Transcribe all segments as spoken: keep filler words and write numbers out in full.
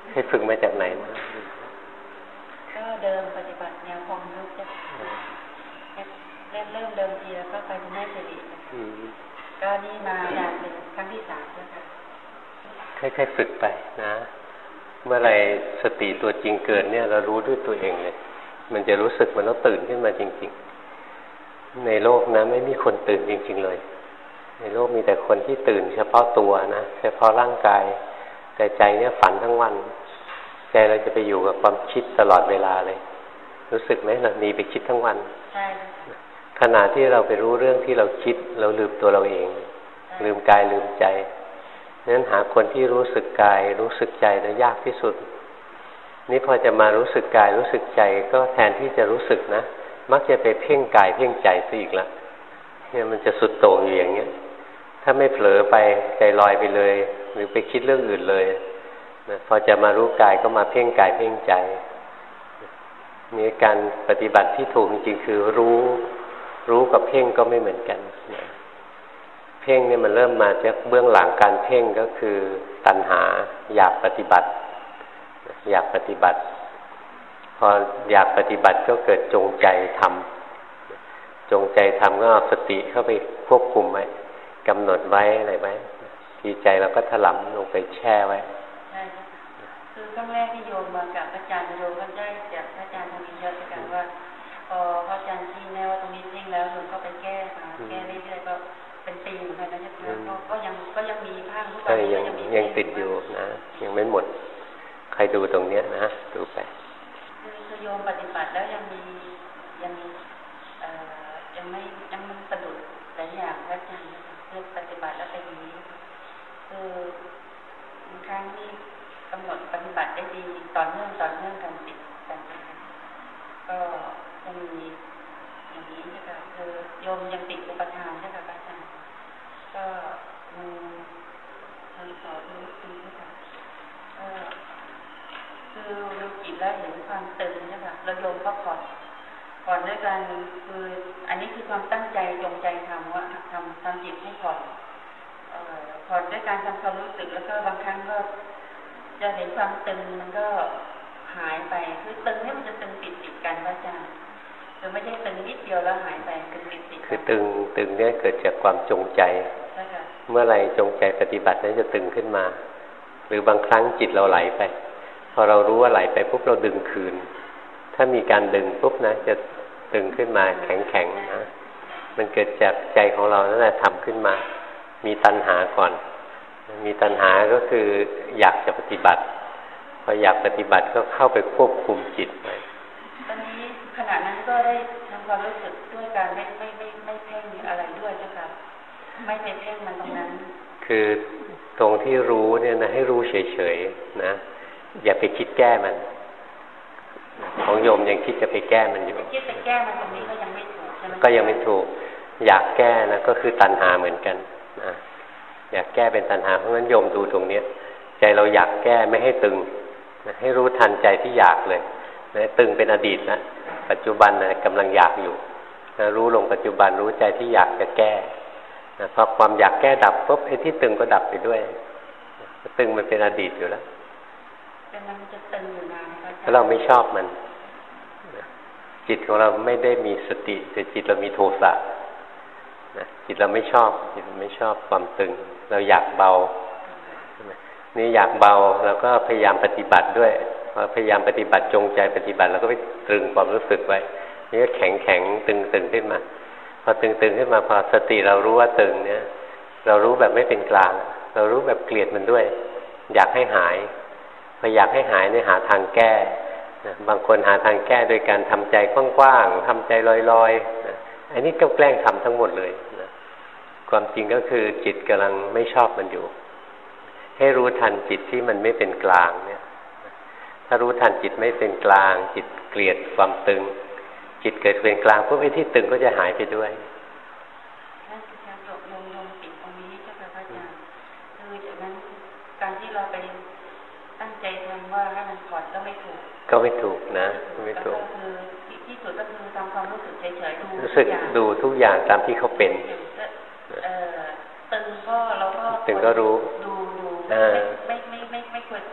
ให้ฝึกมาจากไหนก็เดิมปฏิบัติแนวความรู้จะเริ่มเริ่มเดิมทีแล้วก็ไปที่แม่สิริก็นี่มาจากเป็นครั้งที่สามแล้วค่ะค่อยๆฝึกไปนะเมื่อไรสติตัวจริงเกิดเนี่ยเรารู้ด้วยตัวเองเลยมันจะรู้สึกมันต้องตื่นขึ้นมาจริงๆในโลกนะไม่มีคนตื่นจริงๆเลยในโลกมีแต่คนที่ตื่นเฉพาะตัวนะเฉพาะร่างกายแต่ใจเนี่ยฝันทั้งวันใจเราจะไปอยู่กับความคิดตลอดเวลาเลยรู้สึกไหมเราหนีไปคิดทั้งวันใช่ขณะที่เราไปรู้เรื่องที่เราคิดเราลืมตัวเราเองลืมกายลืมใจนั้นหาคนที่รู้สึกกายรู้สึกใจนะยากที่สุดนี่พอจะมารู้สึกกายรู้สึกใจก็แทนที่จะรู้สึกนะมักจะไปเพ่งกายเพ่งใจซะอีกละเนี่ยมันจะสุดโต่งอยู่อย่างเงี้ยถ้าไม่เผลอไปใจลอยไปเลยหรือไปคิดเรื่องอื่นเลยนะพอจะมารู้กายก็มาเพ่งกายเพ่งใจนี่การปฏิบัติที่ถูกจริงๆคือรู้รู้กับเพ่งก็ไม่เหมือนกันนะเพ่งเนี่ยมันเริ่มมาจากเบื้องหลังการเพ่งก็คือตัณหาอยากปฏิบัติอยากปฏิบัติพออยากปฏิบัติก็เกิดจงใจทำจงใจทำก็เอาสติเข้าไปควบคุมไว้กำหนดไว้อะไรไว้ทีใจเราก็ถลำลงไปแช่ไว้ใช่คือครั้งแรกที่โยมมากับพระอาจารย์โยมก็ได้จากพระอาจารย์ทำนี้เยอะกันว่าพอพระอาจารย์ชี้แนวว่าตรงนี้เพ่งแล้วโยมก็ไปแก้แก้เรื่อยๆก็เป็นปีเหมือนกันนะจ๊ะก็ยังก็ยังมีภาคทุกวันยังยังติดอยู่นะยังไม่หมดใครดูตรงเนี้ยนะดูไปคือโยมปฏิบัติแล้วยังมียังเอ่อยังไม่ยังมันสะดุดหลายอย่างพระอาจารย์เรื่องปฏิบัติแล้วเป็นอย่างนี้คือบางครั้งนี่กำหนดปฏิบัติได้ดีต่อเนื่องต่อเนื่องกันติดกันก็จะมีอย่างนี้ใช่ค่ะคือโยมยังติดอุปทานใช่ค่ะพระอาจารย์ก็มีทางสอนรู้ดีค่ะก็คือดูจิตแล้วเห็นความตึงใช่ค่ะเราโยมก็ผ่อนผ่อนด้วยกันคืออันนี้คือความตั้งใจจงใจทำว่าทำทำจิตให้ผ่อนผ่อนด้วยการทำความรู้สึกแล้วก็บางครั้งก็จะเห็นความตึงมันก็หายไปคือตึงเนี่ยมันจะตึงติดติดกันพระอาจารย์คือไม่ใช่ตึงนิดเดียวแล้วหายไปตึงติดติดคือตึงตึงเนี่ยเกิดจากความจงใจเมื่อไรจงใจปฏิบัตินั้นจะตึงขึ้นมาหรือบางครั้งจิตเราไหลไปพอเรารู้ว่าไหลไปปุ๊บเราดึงคืนถ้ามีการดึงปุ๊บนะจะตึงขึ้นมาแข็งแข็งนะมันเกิดจากใจของเรานั่นแหละทำขึ้นมามีตัณหาก่อนมีตัณหาก็คืออยากจะปฏิบัติพออยากปฏิบัติก็เข้าไปควบคุมจิตไว้ตอนนี้ขณะนั้นก็ได้ทำความรู้สึกด้วยการไม่ไม่ไม่ไม่เพ่งอะไรด้วยใช่ไหมไม่ไปเพ่งมันตรงนั้นคือตรงที่รู้เนี่ยนะให้รู้เฉยๆนะอย่าไปคิดแก้มันของโยมยังคิดจะไปแก้มันอยู่คิดไปแก้มันตรงนี้ก็ยังไม่ถูกใช่ไหมก็ยังไม่ถูกอยากแก้นะก็คือตัณหาเหมือนกันนะอยากแก้เป็นตัณหาเพราะงั้นโยมดูตรงนี้ใจเราอยากแก้ไม่ให้ตึงนะให้รู้ทันใจที่อยากเลยนะตึงเป็นอดีตนะปัจจุบันนะกำลังอยากอยู่นะรู้ลงปัจจุบันรู้ใจที่อยากจะแก้นะพอความอยากแก้ดับปุ๊บไอ้ที่ตึงก็ดับไปด้วยตึงมันเป็นอดีตอยู่แล้วแต่มันจะตึงอยู่นานเพราะเราไม่ชอบมันจิตของเราไม่ได้มีสติแต่จิตเรามีโทสะนะจิตเราไม่ชอบจิตเราไม่ชอบความตึงเราอยากเบานี่อยากเบาเราก็พยายามปฏิบัติด้วยพอพยายามปฏิบัติจงใจปฏิบัติเราก็ไปตรึงความรู้สึกไว้นี่ก็แข็งแข็งตึงตึงขึ้นมาพอตึงตึงขึ้นมาพอสติเรารู้ว่าตึงเนี่ยเรารู้แบบไม่เป็นกลางเรารู้แบบเกลียดมันด้วยอยากให้หายพออยากให้หายเนี่ยหาทางแก้นะบางคนหาทางแก้โดยการทำใจกว้างๆทำใจลอยๆนะอันนี้ก็แกล้งทำทั้งหมดเลยนะความจริงก็คือจิตกำลังไม่ชอบมันอยู่ให้รู้ทันจิตที่มันไม่เป็นกลางเนี่ยถ้ารู้ทันจิตไม่เป็นกลางจิตเกลียดความตึงจิตเกิดเป็นกลางพวกไอ้ที่ตึงก็จะหายไปด้วยนั่นคือการจบลงลงติดตรงนี้ใช่ไหมพระอาจารย์คือจากนั้นการที่เราไปตั้งใจทำว่าให้มันผ่อนก็ไม่ถูกก็ไม่ถูกนะไม่ถูกก็คือที่สุดก็คือทำความรู้สึกเฉยๆดูรู้สึกดูทุกอย่างตามที่เขาเป็นตึงก็เราก็ตึงก็รู้ดูดูไม่ไม่ไม่ไม่ควรไม่ควรไม่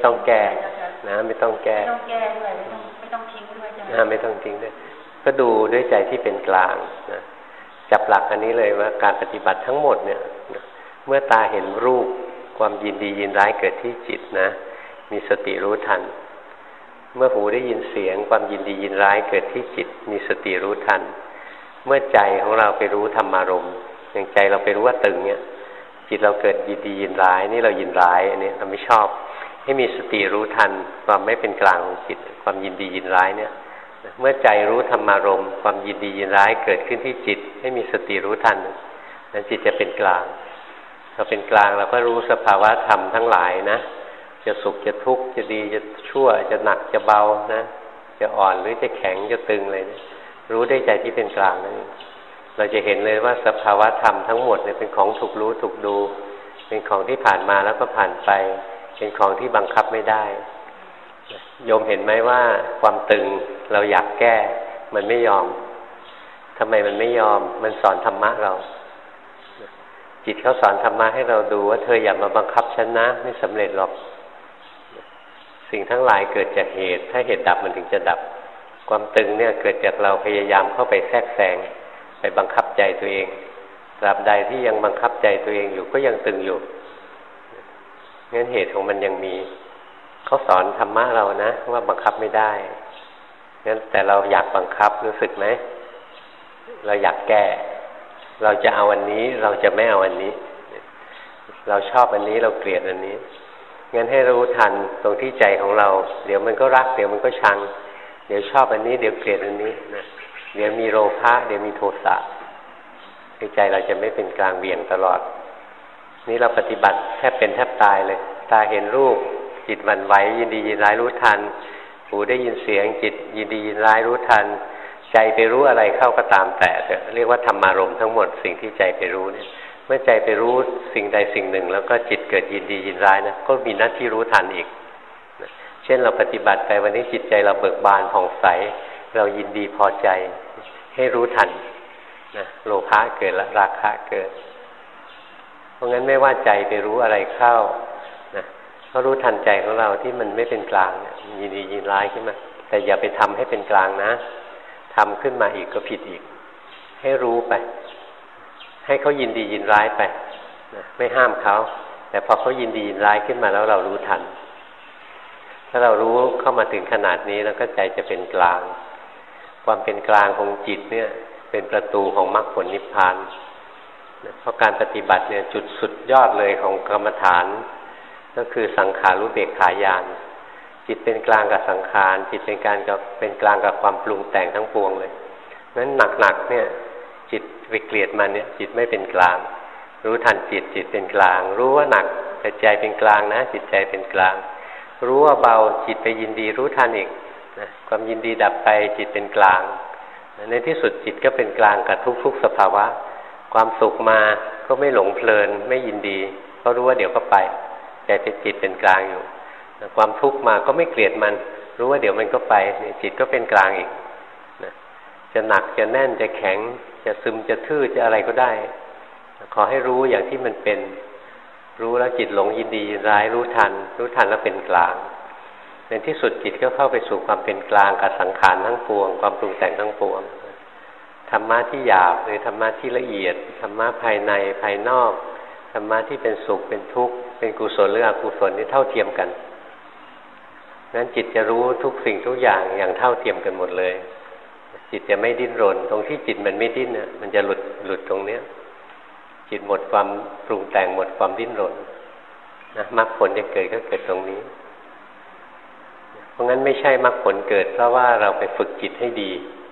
ต้องแก้นะไม่ต้องแก้ไม่ต้องแก้ด้วยไม่ต้องไม่ต้องทิ้งด้วยใช่ไหมไม่ต้องทิ้งด้วยก็ดูด้วยใจที่เป็นกลางนะจับหลักอันนี้เลยว่าการปฏิบัติทั้งหมดเนี่ยเมื่อตาเห็นรูปความยินดียินร้ายเกิดที่จิตนะมีสติรู้ทันเมื่อหูได้ยินเสียงความยินดียินร้ายเกิดที่จิตมีสติรู้ทันเมื่อใจของเราไปรู้ธรรมารมณ์อย่างใจเราไปรู้ว่าตึงเนี่ยจิตเราเกิดยินดียินร้ายนี่เรายินร้ายอันนี้เราไม่ชอบให้มีสติรู้ทันความไม่เป็นกลางของจิตความยินดียินร้ายเนี่ยเมื่อใจรู้ธรรมารมณ์ความยินดียินร้ายเกิดขึ้นที่จิตให้มีสติรู้ทันนั้นจิตจะเป็นกลางเราเป็นกลางเราก็รู้สภาวะธรรมทั้งหลายนะจะสุขจะทุกข์จะดีจะชั่วจะหนักจะเบานะจะอ่อนหรือจะแข็งจะตึงอะไรนะรู้ได้ใจที่เป็นกลางนั่นเราจะเห็นเลยว่าสภาวะธรรมทั้งหมดเนี่ยเป็นของถูกรู้ถูกดูเป็นของที่ผ่านมาแล้วก็ผ่านไปเป็นของที่บังคับไม่ได้โยมเห็นไหมว่าความตึงเราอยากแก้มันไม่ยอมทำไมมันไม่ยอมมันสอนธรรมะเราจิตเขาสอนธรรมะให้เราดูว่าเธออย่ามาบังคับฉันนะไม่สำเร็จหรอกสิ่งทั้งหลายเกิดจากเหตุถ้าเหตุดับมันถึงจะดับความตึงเนี่ยเกิดจากเราพยายามเข้าไปแทรกแซงไปบังคับใจตัวเองตราบใดที่ยังบังคับใจตัวเองอยู่ก็ยังตึงอยู่งั้นเหตุของมันยังมีเขาสอนธรรมะเรานะว่าบังคับไม่ได้งั้นแต่เราอยากบังคับรู้สึกไหมเราอยากแก้เราจะเอาอันนี้เราจะไม่เอาอันนี้เราชอบอันนี้เราเกลียดอันนี้งั้นให้รู้ทันตรงที่ใจของเราเดี๋ยวมันก็รักเดี๋ยวมันก็ชังเดี๋ยวชอบอันนี้เดี๋ยวเกลียดอันนี้นะเดี๋ยวมีโลภะเดี๋ยวมีโทสะใจเราจะไม่เป็นกลางเบี่ยงตลอดนี่เราปฏิบัติแทบเป็นแทบตายเลยตาเห็นรูปจิตหวั่นไหวยินดียินร้ายรู้ทันหูได้ยินเสียงจิตยินดียินร้ายรู้ทันใจไปรู้อะไรเข้าก็ตามแต่เรียกว่าธรรมารมณ์ทั้งหมดสิ่งที่ใจไปรู้เนี่ยเมื่อใจไปรู้สิ่งใดสิ่งหนึ่งแล้วก็จิตเกิดยินดียินร้ายนะก็มีหน้าที่รู้ทันอีกเช่นเราปฏิบัติไปวันนี้จิตใจเราเบิกบานผ่องใสเรายินดีพอใจให้รู้ทันนะโลภะเกิดและราคะเกิดเพราะงั้นไม่ว่าใจไปรู้อะไรเข้านะก็รู้ทันใจของเราที่มันไม่เป็นกลางยินดียินร้ายขึ้นมาแต่อย่าไปทำให้เป็นกลางนะทำขึ้นมาอีกก็ผิดอีกให้รู้ไปให้เขายินดียินร้ายไปนะไม่ห้ามเขาแต่พอเขายินดียินร้ายขึ้นมาแล้วเรารู้ทันถ้าเรารู้เข้ามาถึงขนาดนี้แล้วก็ใจจะเป็นกลางความเป็นกลางของจิตเนี่ยเป็นประตูของมรรคผลนิพพานเพราะการปฏิบัติเนี่ยจุดสุดยอดเลยของกรรมฐานก็คือสังขารุเบกขาญาณจิตเป็นกลางกับสังขารจิตเป็นการกับเป็นกลางกับความปรุงแต่งทั้งปวงเลยนั้นหนักๆเนี่ยจิตไปเกลียดมันเนี่ยจิตไม่เป็นกลางรู้ทันจิตจิตเป็นกลางรู้ว่าหนักแต่ใจเป็นกลางนะจิตใจเป็นกลางรู้ว่าเบาจิตไปยินดีรู้ทันอีกนะความยินดีดับไปจิตเป็นกลางในที่สุดจิตก็เป็นกลางกับทุกๆสภาวะความสุขมาก็ไม่หลงเพลินไม่ยินดีเพราะรู้ว่าเดี๋ยวก็ไปใจเป็นจิตเป็นกลางอยู่ความทุกข์มาก็ไม่เกลียดมันรู้ว่าเดี๋ยวมันก็ไปจิตก็เป็นกลางอีกนะจะหนักจะแน่นจะแข็งจะซึมจะทื่อจะอะไรก็ได้ขอให้รู้อย่างที่มันเป็นรู้แล้วจิตหลงยินดียินร้ายรู้ทันรู้ทันแล้วเป็นกลางในที่สุดจิตก็เข้าไปสู่ความเป็นกลางกับสังขารทั้งปวงความปรุงแต่งทั้งปวงธรรมะที่หยาบหรือธรรมะที่ละเอียดธรรมะภายในภายนอกธรรมะที่เป็นสุขเป็นทุกข์เป็นกุศลหรืออกุศลนี่เท่าเทียมกันนั้นจิตจะรู้ทุกสิ่งทุกอย่างอย่างเท่าเทียมกันหมดเลยจิตจะไม่ดิ้นรนตรงที่จิตมันไม่ดิ้นเนี่ยมันจะหลุดหลุดตรงเนี้ยจิตหมดความปรุงแต่งหมดความดิ้นรนนะมรรคผลจะเกิดก็เกิดตรงนี้เพราะงั้นไม่ใช่มรรคผลเกิดเพราะว่าเราไปฝึกจิตให้ดี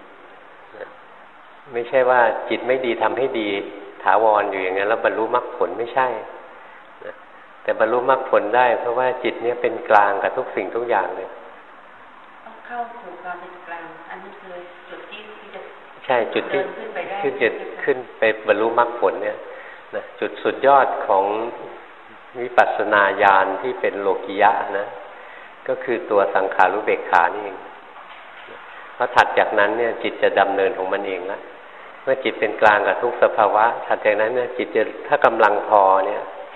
ไม่ใช่ว่าจิตไม่ดีทำให้ดีถาวรอยู่อย่างนั้นแล้วบรรลุมรรคผลไม่ใช่แต่บรรลุมรรคผลได้เพราะว่าจิตเนี่ยเป็นกลางกับทุกสิ่งทุกอย่างเลยต้องเข้าสู่ความเป็นกลางอันนี้คือจุดที่จะใช่จุดที่ขึ้นจะขึ้นไปบรรลุมรรคผลเนี่ยนะจุดสุดยอดของวิปัสสนาญาณที่เป็นโลกิยะนะก็คือตัวสังขารุเบกขานี่เองเพราะถัดจากนั้นเนี่ยจิตจะดำเนินของมันเองแล้วเมื่อจิตเป็นกลางกับทุกสภาวะถัดจากนั้นเนี่ยจิตจะถ้ากำลังพอเนี่ย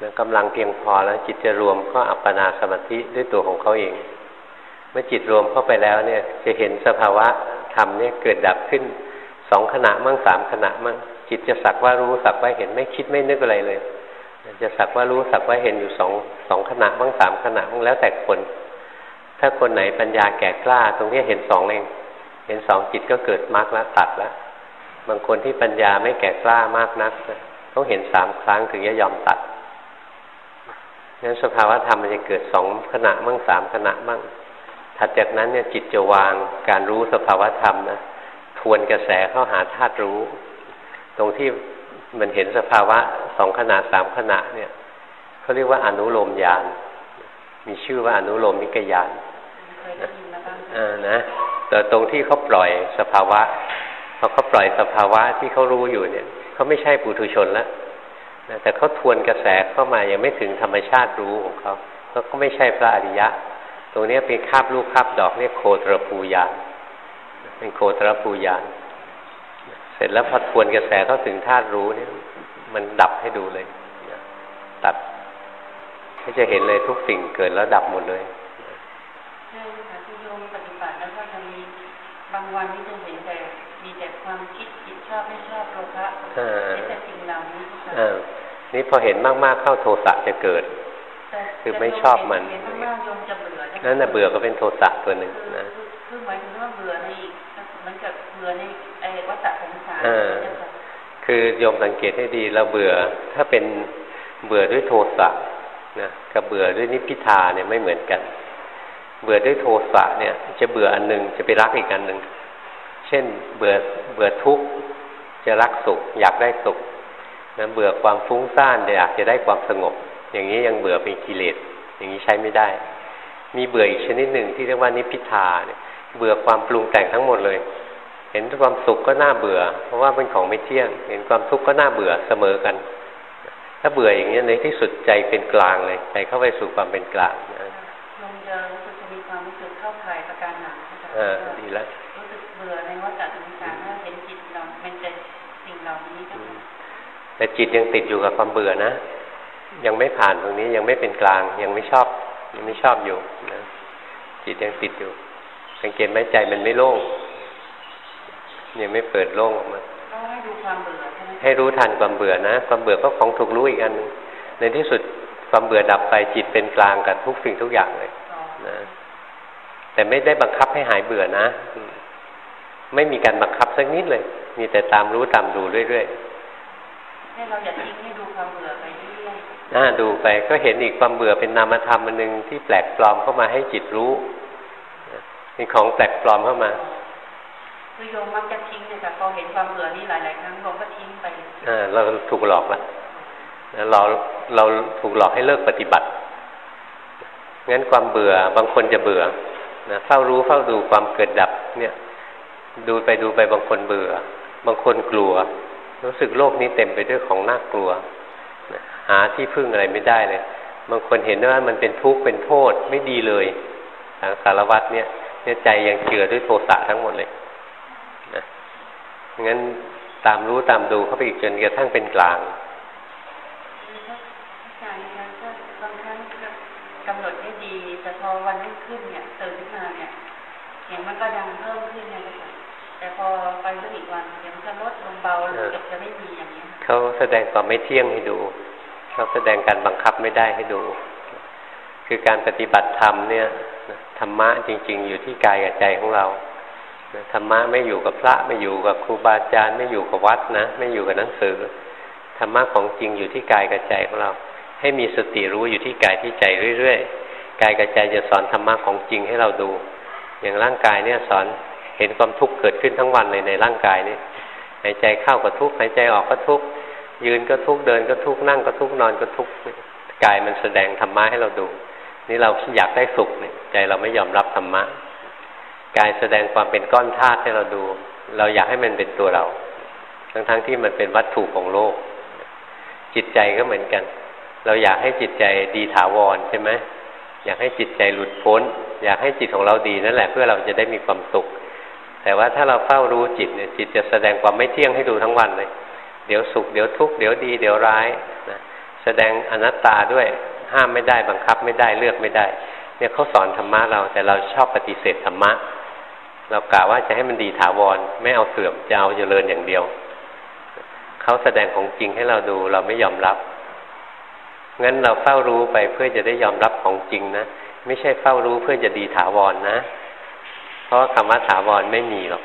กำลังเพียงพอแล้วจิตจะรวมก็อัปปนาสมาธิด้วยตัวของเขาเองเมื่อจิตรวมเข้าไปแล้วเนี่ยจะเห็นสภาวะธรรมเนี่ยเกิดดับขึ้นสองขณะมั่งสามขณะมั่งจิตจะสักว่ารู้สักว่าเห็นไม่คิดไม่นึกอะไรเลยจะสักว่ารู้สักว่าเห็นอยู่สองสองขณะมั่งสามขณะมั่งแล้วแต่คนถ้าคนไหนปัญญาแก่กล้าตรงนี้เห็นสองเองเห็นสองจิตก็เกิดมรรคแล้วตัดแล้วบางคนที่ปัญญาไม่แก่กล้ามากนักต้องเห็นสามครั้งถึงจะยอมตัดงั้นสภาวะธรรมมันจะเกิดสองขณะมั่งสามขณะมั่งถัดจากนั้นเนี่ยจิตจะวางการรู้สภาวะธรรมนะทวนกระแสเข้าหาธาตุรู้ตรงที่มันเห็นสภาวะสองขณะสามขณะเนี่ยเขาเรียกว่าอนุโลมญาณมีชื่อว่าอนุโลมิกญาณอ่านะแต่ตรงที่เขาปล่อยสภาวะพอเขาปล่อยสภาวะที่เขารู้อยู่เนี่ยเขาไม่ใช่ปุถุชนแล้วแต่เขาทวนกระแสเข้ามายังไม่ถึงธรรมชาติรู้ของเขาเขาก็ไม่ใช่พระอริยะตรงนี้เป็นคาบลูกคาบดอกเรียกโคตรภูญาณเป็นโคตรภูญาณเสร็จแล้วพอทวนกระแสเข้าถึงธาตุรู้เนี่ยมันดับให้ดูเลยตัดให้จะเห็นเลยทุกสิ่งเกิดแล้วดับหมดเลยใช่ค่ะที่โยมปฏิบัติแล้วก็จะมีบางวันที่จะเห็นแต่มีแต่ความคิดคิดชอบไม่ชอบโลภะนี่แต่สิ่งเหล่านี้อ่านี่พอเห็นมากๆเข้าโทสะจะเกิดคือไม่ชอบมันนั่นน่ะเบื่อก็เป็นโทสะตัวหนึ่งนะคือหมายถึงว่าเบื่อในอีกเหมือนกับเบื่อในไอ้วัฏสงสารคือโยมสังเกตให้ดีเราเบื่อถ้าเป็นเบื่อด้วยโทสะนะกับเบื่อด้วยนิพพิทาเนี่ยไม่เหมือนกันเบื่อด้วยโทสะเนี่ยจะเบื่ออันนึงจะไปรักอีกอันนึงเช่นเบื่อเบื่อทุกข์จะรักสุขอยากได้สุขนะเบื่อความฟุ้งซ่านอยากจะได้ความสงบอย่างนี้ยังเบื่อเป็นกิเลสอย่างนี้ใช้ไม่ได้มีเบื่ออีกชนิดหนึ่งที่เรียกว่านิพพิทาเนี่ยเบื่อความปรุงแต่งทั้งหมดเลยเห็นความสุขก็น่าเบื่อเพราะว่าเป็นของไม่เที่ยงเห็นความทุกข์ก็น่าเบื่อเสมอกันถ้าเบื่ออย่างนี้ในที่สุดใจเป็นกลางเลยใจเข้าไปสู่ความเป็นกลางนะลงจะรู้สึกจะมีความรู้สึกเข้าข่ายประการหนังอ่าดีแล้วรู้สึกเบื่อในวัฏสงสารถ้าเห็นจิตเราเป็นใจสิ่งเหล่านี้แต่จิตยังติดอยู่กับความเบื่อนะยังไม่ผ่านตรงนี้ยังไม่เป็นกลางยังไม่ชอบยังไม่ชอบอยู่นะจิตยังติดอยู่สังเกตไหมใจมันไม่โล่งยังไม่เปิดโล่งออกมาให้ดูความเบื่อใช่ไหมให้รู้ทันความเบื่อนะความเบื่อก็ของถูกรู้อีกอันนึงในที่สุดความเบื่อดับไปจิตเป็นกลางกับทุกสิ่งทุกอย่างเลยนะแต่ไม่ได้บังคับให้หายเบื่อนะไม่มีการบังคับสักนิดเลยมีแต่ตามรู้ตามดูเรื่อยๆให้เราอย่าทิ้งให้ดูความเบื่อไปเรื่อยๆอ่าดูไปก็เห็นอีกความเบื่อเป็นนามธรรมอันนึงที่แปลกปลอมเข้ามาให้จิตรู้มีของแปลกปลอมเข้ามาคือโยมมักจะทิ้งเนี่ยค่ะพอเห็นความเบื่อนี่หลายๆครั้งโยมก็ทิ้งไปอ่าเราถูกหลอกแล้วเราเราถูกหลอกให้เลิกปฏิบัติงั้นความเบื่อบางคนจะเบื่อนะเฝ้ารู้เฝ้าดูความเกิดดับเนี่ยดูไปดูไปบางคนเบื่อบางคนกลัวรู้สึกโลกนี้เต็มไปด้วยของน่ากลัวนะหาที่พึ่งอะไรไม่ได้เลยบางคนเห็นว่ามันเป็นทุกข์เป็นโทษไม่ดีเลยทางสารวัตรเนี่ยเนี่ยใจยังเจือด้วยโทสะทั้งหมดเลยนะงั้นตามรู้ตามดูเข้าไปอีกจนกระทั่งเป็นกลางบางครั้งกำหนดได้ดีแต่พอวันรุ่งขึ้นเนี่ยตื่นขึ้นมาเนี่ยเสียงมันก็ดังเพิ่มขึ้นไงคะแต่พอไปเรื่องอีกวันเสียงมันก็ลดลงเบาแล้วจะไม่มีอย่างนี้เขาแสดงความไม่เที่ยงให้ดูเขาแสดงการบังคับไม่ได้ให้ดูคือการปฏิบัติธรรมเนี่ยธรรมะจริงๆอยู่ที่กายกับใจของเราธรรมะไม่อยู่กับพระไม่อยู่กับครูบาอาจารย์ไม่อยู่กับวัดนะไม่อยู่กับหนังสือธรรมะของจริงอยู่ที่กายกับใจของเราให้มีสติรู้อยู่ที่กายที่ใจเรื่อยๆกายกับใจจะสอนธรรมะของจริงให้เราดูอย่างร่างกายเนี่ยสอนเห็นความทุกข์เกิดขึ้นทั้งวันเลยในร่างกายนี้หายใจเข้าก็ทุกข์หายใจออกก็ทุกข์ยืนก็ทุกข์เดินก็ทุกข์นั่งก็ทุกข์นอนก็ทุกข์กายมันแสดงธรรมะให้เราดูนี่เราอยากได้สุขเนี่ยใจเราไม่ยอมรับธรรมะกายแสดงความเป็นก้อนธาตุให้เราดูเราอยากให้มันเป็นตัวเราทั้งๆที่มันเป็นวัตถุของโลกจิตใจก็เหมือนกันเราอยากให้จิตใจดีถาวรใช่ไหมอยากให้จิตใจหลุดพ้นอยากให้จิตของเราดีนั่นแหละเพื่อเราจะได้มีความสุขแต่ว่าถ้าเราเฝ้ารู้จิตเนี่ยจิตจะแสดงความไม่เที่ยงให้ดูทั้งวันเลยเดี๋ยวสุขเดี๋ยวทุกข์เดี๋ยวดีเดี๋ยวร้ายนะแสดงอนัตตาด้วยห้ามไม่ได้บังคับไม่ได้เลือกไม่ได้เนี่ยเขาสอนธรรมะเราแต่เราชอบปฏิเสธธรรมะเรากล่าวว่าจะให้มันดีถาวรไม่เอาเสื่อมจะเอาเจริญอย่างเดียวเขาแสดงของจริงให้เราดูเราไม่ยอมรับงั้นเราเฝ้ารู้ไปเพื่อจะได้ยอมรับของจริงนะไม่ใช่เฝ้ารู้เพื่อจะดีถาวรนะเพราะคำว่าถาวรไม่มีหรอก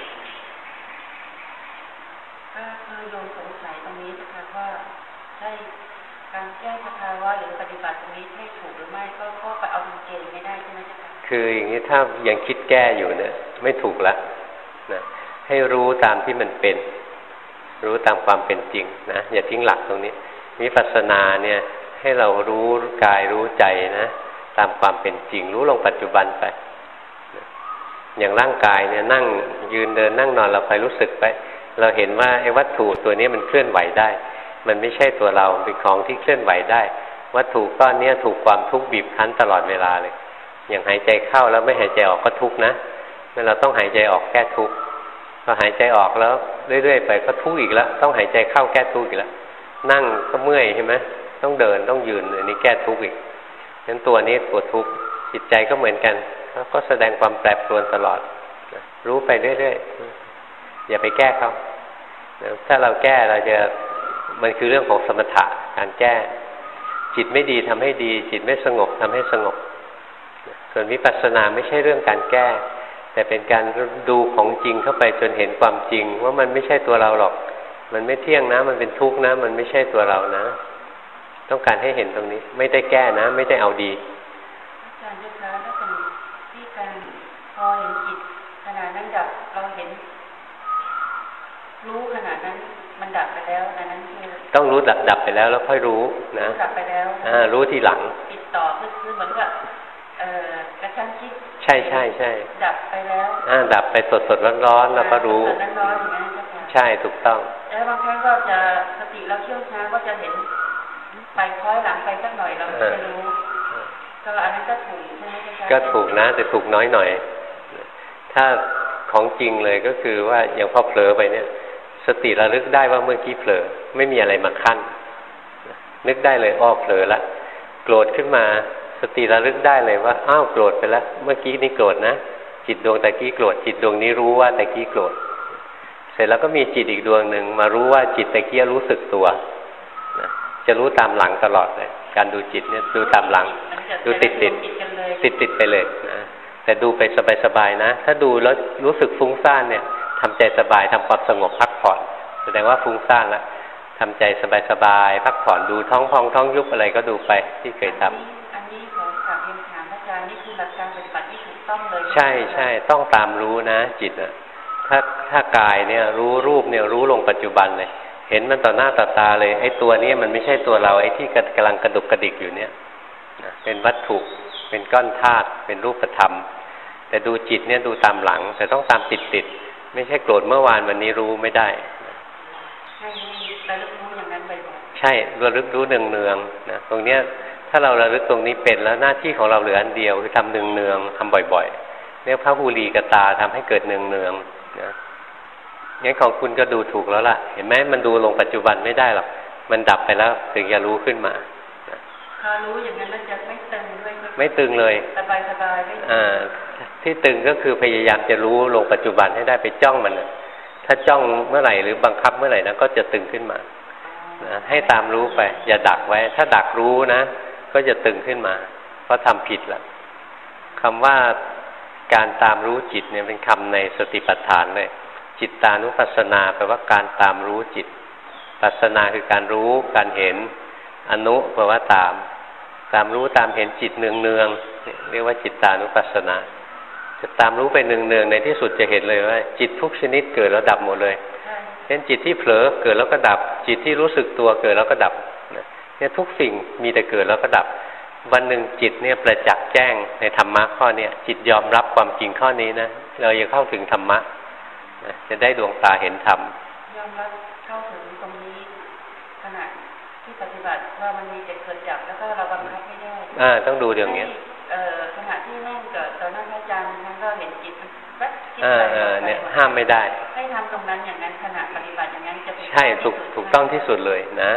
ก็คือโยมสงสัยตรงนี้นะคะว่าได้การแก้สภาวะหรือปฏิบัติตรงนี้ให้ถูกหรือไม่ก็ก็ไปเอาเกณฑ์ไม่ได้ใช่ไหมจ๊ะคืออย่างนี้ถ้ายังคิดแก้อยู่เนี่ยไม่ถูกละนะให้รู้ตามที่มันเป็นรู้ตามความเป็นจริงนะอย่าทิ้งหลักตรงนี้วิปัสสนาเนี่ยให้เรารู้กายรู้ใจนะตามความเป็นจริงรู้ลงปัจจุบันไปอย่างร่างกายเนี่ยนั่งยืนเดินนั่งนอนเราไปรู้สึกไปเราเห็นว่าไอ้วัตถุตัวนี้มันเคลื่อนไหวได้มันไม่ใช่ตัวเราเป็นของที่เคลื่อนไหวได้วัตถุก้อนนี้ถูกความทุกข์บีบคั้นตลอดเวลาเลยอย่างหายใจเข้าแล้วไม่หายใจออกก็ทุกข์นะเมื่อเราต้องหายใจออกแก้ทุกข์พอหายใจออกแล้วเรื่อยๆไปก็ทุกข์อีกแล้วต้องหายใจเข้าแก้ทุกข์อีกแล้วนั่งก็เมื่อยใช่ไหมต้องเดินต้องยืนอันนี้แก้ทุกข์อีกงั้นตัวนี้ตัวทุกข์จิตใจก็เหมือนกันก็แสดงความแปรปรวนตลอดรู้ไปเรื่อยๆอย่าไปแก้เขาถ้าเราแก้เราจะมันคือเรื่องของสมถะการแก้จิตไม่ดีทำให้ดีจิตไม่สงบทำให้สงบส่วนวิปัสสนาไม่ใช่เรื่องการแก้แต่เป็นการดูของจริงเข้าไปจนเห็นความจริงว่ามันไม่ใช่ตัวเราหรอกมันไม่เที่ยงนะมันเป็นทุกข์นะมันไม่ใช่ตัวเรานะต้องการให้เห็นตรงนี้ไม่ได้แก้นะไม่ได้เอาดีอาจารย์เจ้าคะถ้าเป็นที่การพอเห็นจิตขณะนั้นดับเราเห็นรู้ขณะนั้นมันดับไปแล้วอันนั้นคือต้องรู้ดับดับไปแล้วแล้วค่อยรู้นะดับไปแล้วอ่ารู้ทีหลังติดต่อคือเหมือนกับเอ่อกระชั้นชิดใช่ใช่ใช่ดับไปแล้วอ่าดับไปสดสดร้อนร้อนแล้วก็รู้สดร้อนๆอย่างนั้นใช่ไหมใช่ถูกต้องแล้วบางครั้งก็จะสติเราเชี่ยวชาญก็จะเห็นไปคล้อยหลังไปสักหน่อยเราจะรู้ก็อันนั้นก็ถูกใช่ไหมคะก็ถูกนะแต่ถูกน้อยหน่อยถ้าของจริงเลยก็คือว่าอย่างพอเผลอไปเนี่ยสติระลึกได้ว่าเมื่อกี้เผลอไม่มีอะไรมาขั้นนึกได้เลยอ้อเผลอละโกรธขึ้นมาสติระลึกได้เลยว่าอ้าวโกรธไปแล้วเมื่อกี้นี่โกรธนะจิตดวงตะกี้โกรธจิตดวงนี้รู้ว่าตะกี้โกรธเสร็จแล้วก็มีจิตอีกดวงหนึ่งมารู้ว่าจิตตะกี้รู้สึกตัวนะจะรู้ตามหลังตลอดเลยการดูจิตเนี่ยดูตามหลังดูติดติดติดติดไปเลยนะแต่ดูไปสบายๆนะถ้าดูแล้วรู้สึกฟุ้งซ่านเนี่ยทำใจสบายทำความสงบพักผ่อนแสดงว่าฟุ้งซ่านแล้วทำใจสบายๆพักผ่อนดูท้องพองท้องยุบอะไรก็ดูไปที่เคยทำอันนี้ของกราบเรียนถามอาจารย์นี่คือหลักการปฏิบัติที่ถูกต้องเลยใช่ใช่ต้องตามรู้นะจิตอ่ะถ้าถ้ากายเนี่ยรู้รูปเนี่ยรู้ลงปัจจุบันเลยเห็นมันต่อหน้าต่อตาเลยไอ้ตัวนี้มันไม่ใช่ตัวเราไอ้ที่กำลังกระดุกกระดิกอยู่เนี่ยเป็นวัตถุเป็นก้อนธาตุเป็นรูปธรรมแต่ดูจิตเนี่ยดูตามหลังแต่ต้องตามติดติดไม่ใช่โกรธเมื่อวานวันนี้รู้ไม่ได้ให้ระลึกรู้อย่างนั้นบ่อยๆใช่ระลึกรู้เนืองๆนะตรงเนี้ยถ้าเราระลึกตรงนี้เป็นแล้วหน้าที่ของเราเหลืออันเดียวคือทำเนืองๆทำบ่อยๆเรียกพระหูลีกตาทำให้เกิดเนืองๆนะงั้นของคุณก็ดูถูกแล้วล่ะเห็นไหมมันดูลงปัจจุบันไม่ได้หรอกมันดับไปแล้วถึงจะรู้ขึ้นมาพอรู้อย่างนั้นแล้วจะไม่ตึงด้วยไม่ตึงเลยสบายสบายไม่อ่าที่ตึงก็คือพยายามจะรู้ลงปัจจุบันให้ได้ไปจ้องมันถ้าจ้องเมื่อไหร่หรือบังคับเมื่อไหร่นะก็จะตึงขึ้นมานะให้ตามรู้ไปอย่าดักไว้ถ้าดักรู้นะก็จะตึงขึ้นมาเพราะทำผิดละคำว่าการตามรู้จิตเนี่ยเป็นคำในสติปัฏฐานเลยจิตตานุปัสสนาแปลว่าการตามรู้จิตปัสสนาคือการรู้การเห็นอนุแปลว่าตามตามรู้ตามเห็นจิตเนืองๆเรียกว่าจิตตานุปัสสนาจะตามรู้ไปเนืองๆในที่สุดจะเห็นเลยว่าจิตทุกชนิดเกิดแล้วดับหมดเลยเช่นจิตที่เผลอเกิดแล้วก็ดับจิตที่รู้สึกตัวเกิดแล้วก็ดับเนี่ยทุกสิ่งมีแต่เกิดแล้วก็ดับวันหนึ่งจิตเนี่ยประจักษ์แจ้งในธรรมะข้อนี้จิตยอมรับความจริงข้อนี้นะเราจะเข้าถึงธรรมะจะได้ดวงตาเห็นธรรมยอมรับเข้าถึงตรงนี้ขณะที่ปฏิบัติว่ามันมีแต่เกิดดับแล้วก็เราบังคับไม่ได้อ่าต้องดูอย่างเงี้ยเอ่อขณะที่นั่งเกิดตอนนั้นอาจารย์ท่านก็เห็นจิตมันแวบคิดไปเนี่ยห้ามไม่ได้ให้ทำตรงนั้นอย่างนั้นขณะปฏิบัติอย่างนั้นจะเป็นใช่ถูกถูกต้องที่สุดเลยนะ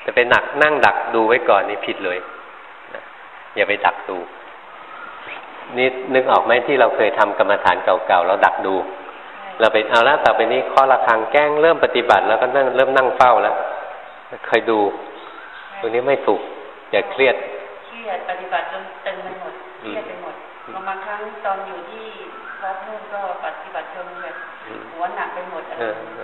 แต่ไปหนักนั่งดักดูไว้ก่อนนี่ผิดเลยนะอย่าไปดักดูนี่นึกออกไหมที่เราเคยทำกรรมฐานเก่าๆเราดักดูเราไปเอาละต่อไปนี้ข้อระฆังแกล้งเริ่มปฏิบัติแล้วก็นั่งเริ่มนั่งเฝ้าแล้วเคยดูตรงนี้ไม่ถูกอย่าเครียดเครียดปฏิบัติจนตึงไปหมดเครียดไปหมดบางครั้งตอนอยู่ที่วัดนู่นก็ปฏิบัติจนแบบหัวหนักไปหมดอะไร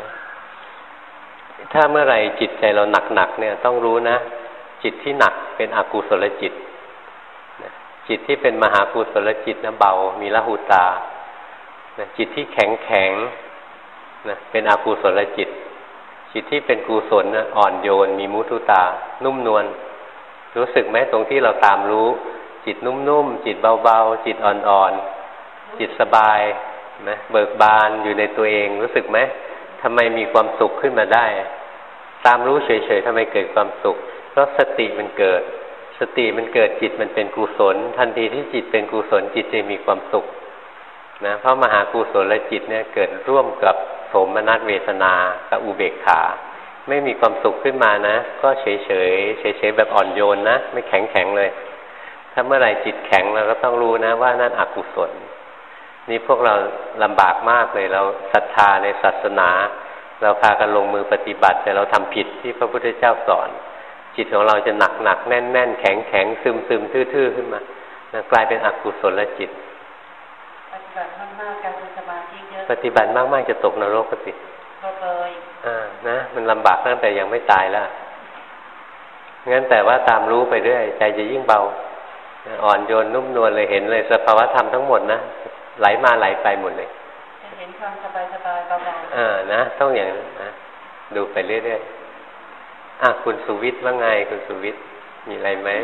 ถ้าเมื่อไหร่จิตใจเราหนักๆเนี่ยต้องรู้นะจิตที่หนักเป็นอกุศลจิตจิตที่เป็นมหากุศลจิตนะเบามีละหุตาจิตที่แข็งแข็งนะเป็นอกุศลจิตจิตที่เป็นกุศลนะอ่อนโยนมีมุทุตานุ่มนวลรู้สึกไหมตรงที่เราตามรู้จิตนุ่มๆจิตเบาๆจิตอ่อนๆจิตสบายนะเบิกบานอยู่ในตัวเองรู้สึกไหมทำไมมีความสุขขึ้นมาได้ตามรู้เฉยๆทำไมเกิดความสุขเพราะสติมันเกิดสติมันเกิดจิตมันเป็นกุศลทันทีที่จิตเป็นกุศลจิตจะมีความสุขนะเพราะมหากุศลจิตเนี่ยเกิดร่วมกับโสมนัสเวทนากับอุเบกขาไม่มีความสุขขึ้นมานะก็เฉยๆเฉยๆแบบอ่อนโยนนะไม่แข็งแข็งเลยถ้าเมื่อไหร่จิตแข็งเราก็ต้องรู้นะว่านั่นอกุศลนี่พวกเราลำบากมากเลยเราศรัทธาในศาสนาเราพากันลงมือปฏิบัติแต่เราทำผิดที่พระพุทธเจ้าสอนจิตของเราจะหนักหนักแน่นแน่นแข็งแข็งซึมซึมทื่อๆขึ้นมากลายเป็นอกุศลจิตปฏิบัติมากๆการสมาธิเยอะปฏิบัติมากๆจะตกนรกสิเลยอ่านะมันลำบากตั้งแต่ยังไม่ตายแล้วงั้นแต่ว่าตามรู้ไปเรื่อยใจจะยิ่งเบาอ่อนโยนนุ่มนวลเลยเห็นเลยสภาวะธรรมทั้งหมดนะไหลมาไหลไปหมดเลยเห็นความสบายสบายเบาๆอ่านะต้องอย่างนั้นนะดูไปเรื่อยๆอ่ะคุณสุวิทย์ว่าไงคุณสุวิทย์มีอะไรไหม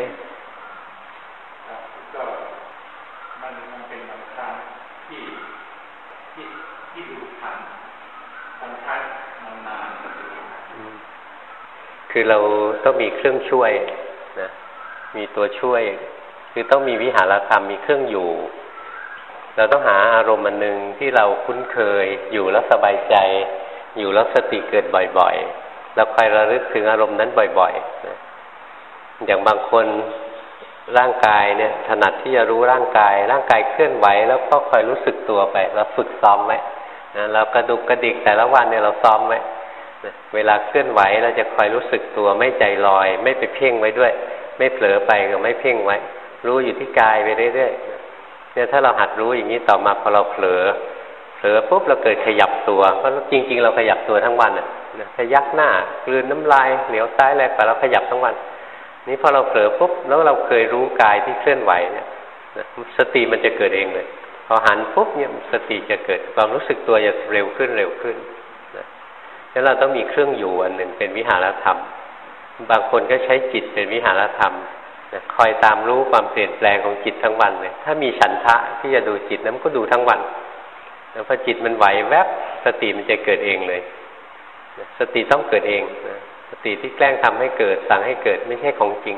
ก็มันมันเป็นบางครั้งที่ที่ที่ดูทันบางครั้งมันนานคือเราต้องมีเครื่องช่วยนะมีตัวช่วยคือต้องมีวิหารธรรมมีเครื่องอยู่เราต้องหาอารมณ์อันหนึ่งที่เราคุ้นเคยอยู่แล้วสบายใจอยู่แล้วสติเกิดบ่อยๆเราคอยระลึกถึงอารมณ์นั้นบ่อยๆนะอย่างบางคนร่างกายเนี่ยถนัดที่จะรู้ร่างกายร่างกายเคลื่อนไหวแล้วก็คอยรู้สึกตัวไปเราฝึกซ้อมไว้นะเรากระดุกกระดิกแต่ละวันเนี่ยเราซ้อมไว้นะเวลาเคลื่อนไหวเราจะคอยรู้สึกตัวไม่ใจลอยไม่ไปเพ่งไว้ด้วยไม่เผลอไปก็ไม่เพ่งไว้รู้อยู่ที่กายไปเรื่อยๆเนี่ยถ้าเราหัดรู้อย่างนี้ต่อมาพอเราเผลอเผลอปุ๊บเราเกิดขยับตัวเพราะจริงๆเราขยับตัวทั้งวันอ่ะพยักหน้ากลืนน้ำลายเหนียวซ้ายอะไรไปเราขยับทั้งวันนี่พอเราเผลอปุ๊บแล้วเราเคยรู้กายที่เคลื่อนไหวเนี่ยสติมันจะเกิดเองเลยพอหันปุ๊บเนี่ยสติจะเกิดความรู้สึกตัวจะเร็วขึ้นเร็วขึ้นนะแล้วเราต้องมีเครื่องอยู่อันหนึ่งเป็นวิหารธรรมบางคนก็ใช้จิตเป็นวิหารธรรมนะคอยตามรู้ความเปลี่ยนแปลงของจิตทั้งวันเลยถ้ามีฉันทะที่จะดูจิตนั้นก็ดูทั้งวันแล้วพอจิตมันไหวแวบสติมันจะเกิดเองเลยสติต้องเกิดเองนะสติที่แกล้งทำให้เกิดสั่งให้เกิดไม่ใช่ของจริง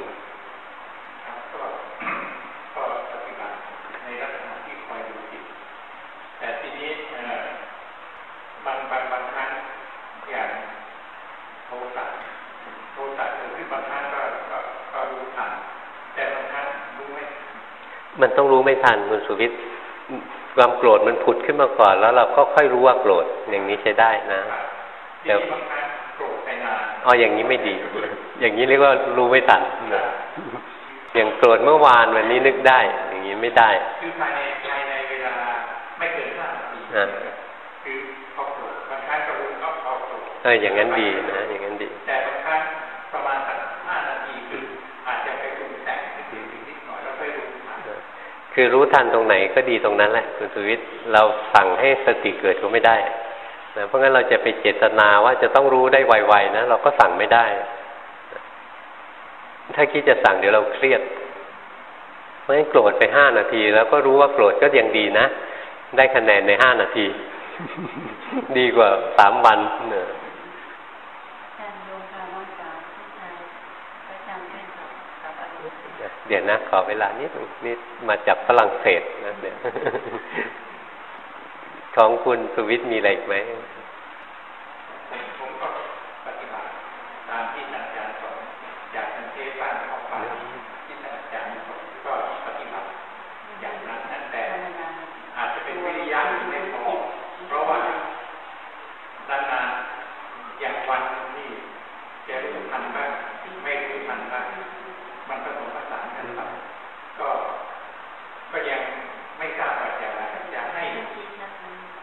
ก็ปฏิบัติในลักษณะที่คอยดูจิตแต่ทีนี้บางบางบางครั้งอย่างโทสะโทสะเกิดขึ้นบางครั้งก็ก็ก็รู้ทันแต่บางครั้งรู้ไม่มันต้องรู้ไม่ทันคุณสุวิทย์ความโกรธมันผุดขึ้นมาก่อนแล้วเราก็ค่อยรู้ว่าโกรธอย่างนี้ใช้ได้นะแต่อ๋ออย่างนี้ไม่ดีอย่างนี้เรียกว่ารู้ไม่ทันอย่างโกรธเมื่อวานวันนี้นึกได้อย่างนี้ไม่ได้คือภายในภายในเวลาไม่เกินห้านาทีคือพอโกรธบางครั้งก็รู้ก็พอโกรธเอออย่างนั้นดีนะอย่างนั้นดีแต่บางครั้งประมาณสักห้านาทีคืออาจจะไปปรุงแต่งนิดหน่อยแล้วค่อยรู้ทันคือรู้ทันตรงไหนก็ดีตรงนั้นแหละคุณสุวิทย์เราสั่งให้สติเกิดก็ไม่ได้นะเพราะงั้นเราจะไปเจตนาว่าจะต้องรู้ได้ไวๆนะเราก็สั่งไม่ได้ถ้าคิดจะสั่งเดี๋ยวเราเครียดเพราะงั้นโกรธไปห้านาทีแล้วก็รู้ว่าโกรธก็ยังดีนะได้คะแนนในห้านาที ดีกว่าสามวันเนอะเดี๋ยวนะขอเวลานิดนึงนี่มาจากฝรั่งเศสนะเดี๋ยวของคุณสุวิทย์มีอะไรอีกไหมผมก็ปฏิบัติตามที่อาจารย์สอน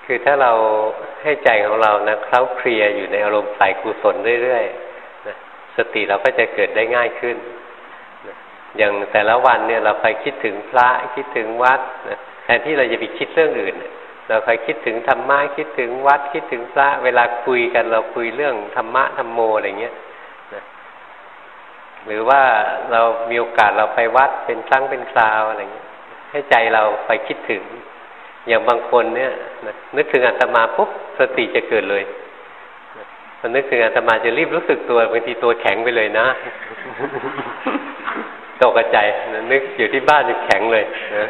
คือถ้าเราให้ใจของเรานะเคล้าเคลียอยู่ในอารมณ์ฝ่ายกุศลเรื่อยๆนะสติเราก็จะเกิดได้ง่ายขึ้นนะอย่างแต่ละวันเนี่ยเราไปคิดถึงพระคิดถึงวัดนะแทนที่เราจะไปคิดเรื่องอื่นเราไปคิดถึงธรรมะคิดถึงวัดคิดถึงพระเวลาคุยกันเราคุยเรื่องธรรมะธรรมโมอะไรเงี้ยนะหรือว่าเรามีโอกาสเราไปวัดเป็นครั้งเป็นคราวอะไรเงี้ยให้ใจเราไปคิดถึงอย่างบางคนเนี่ยนึกถึงอาตมาปุ๊บสติจะเกิดเลยพอนึกถึงอาตมาจะรีบรู้สึกตัวบางทีตัวแข็งไปเลยนะตกใจนึกอยู่ที่บ้านจะแข็งเลยนะ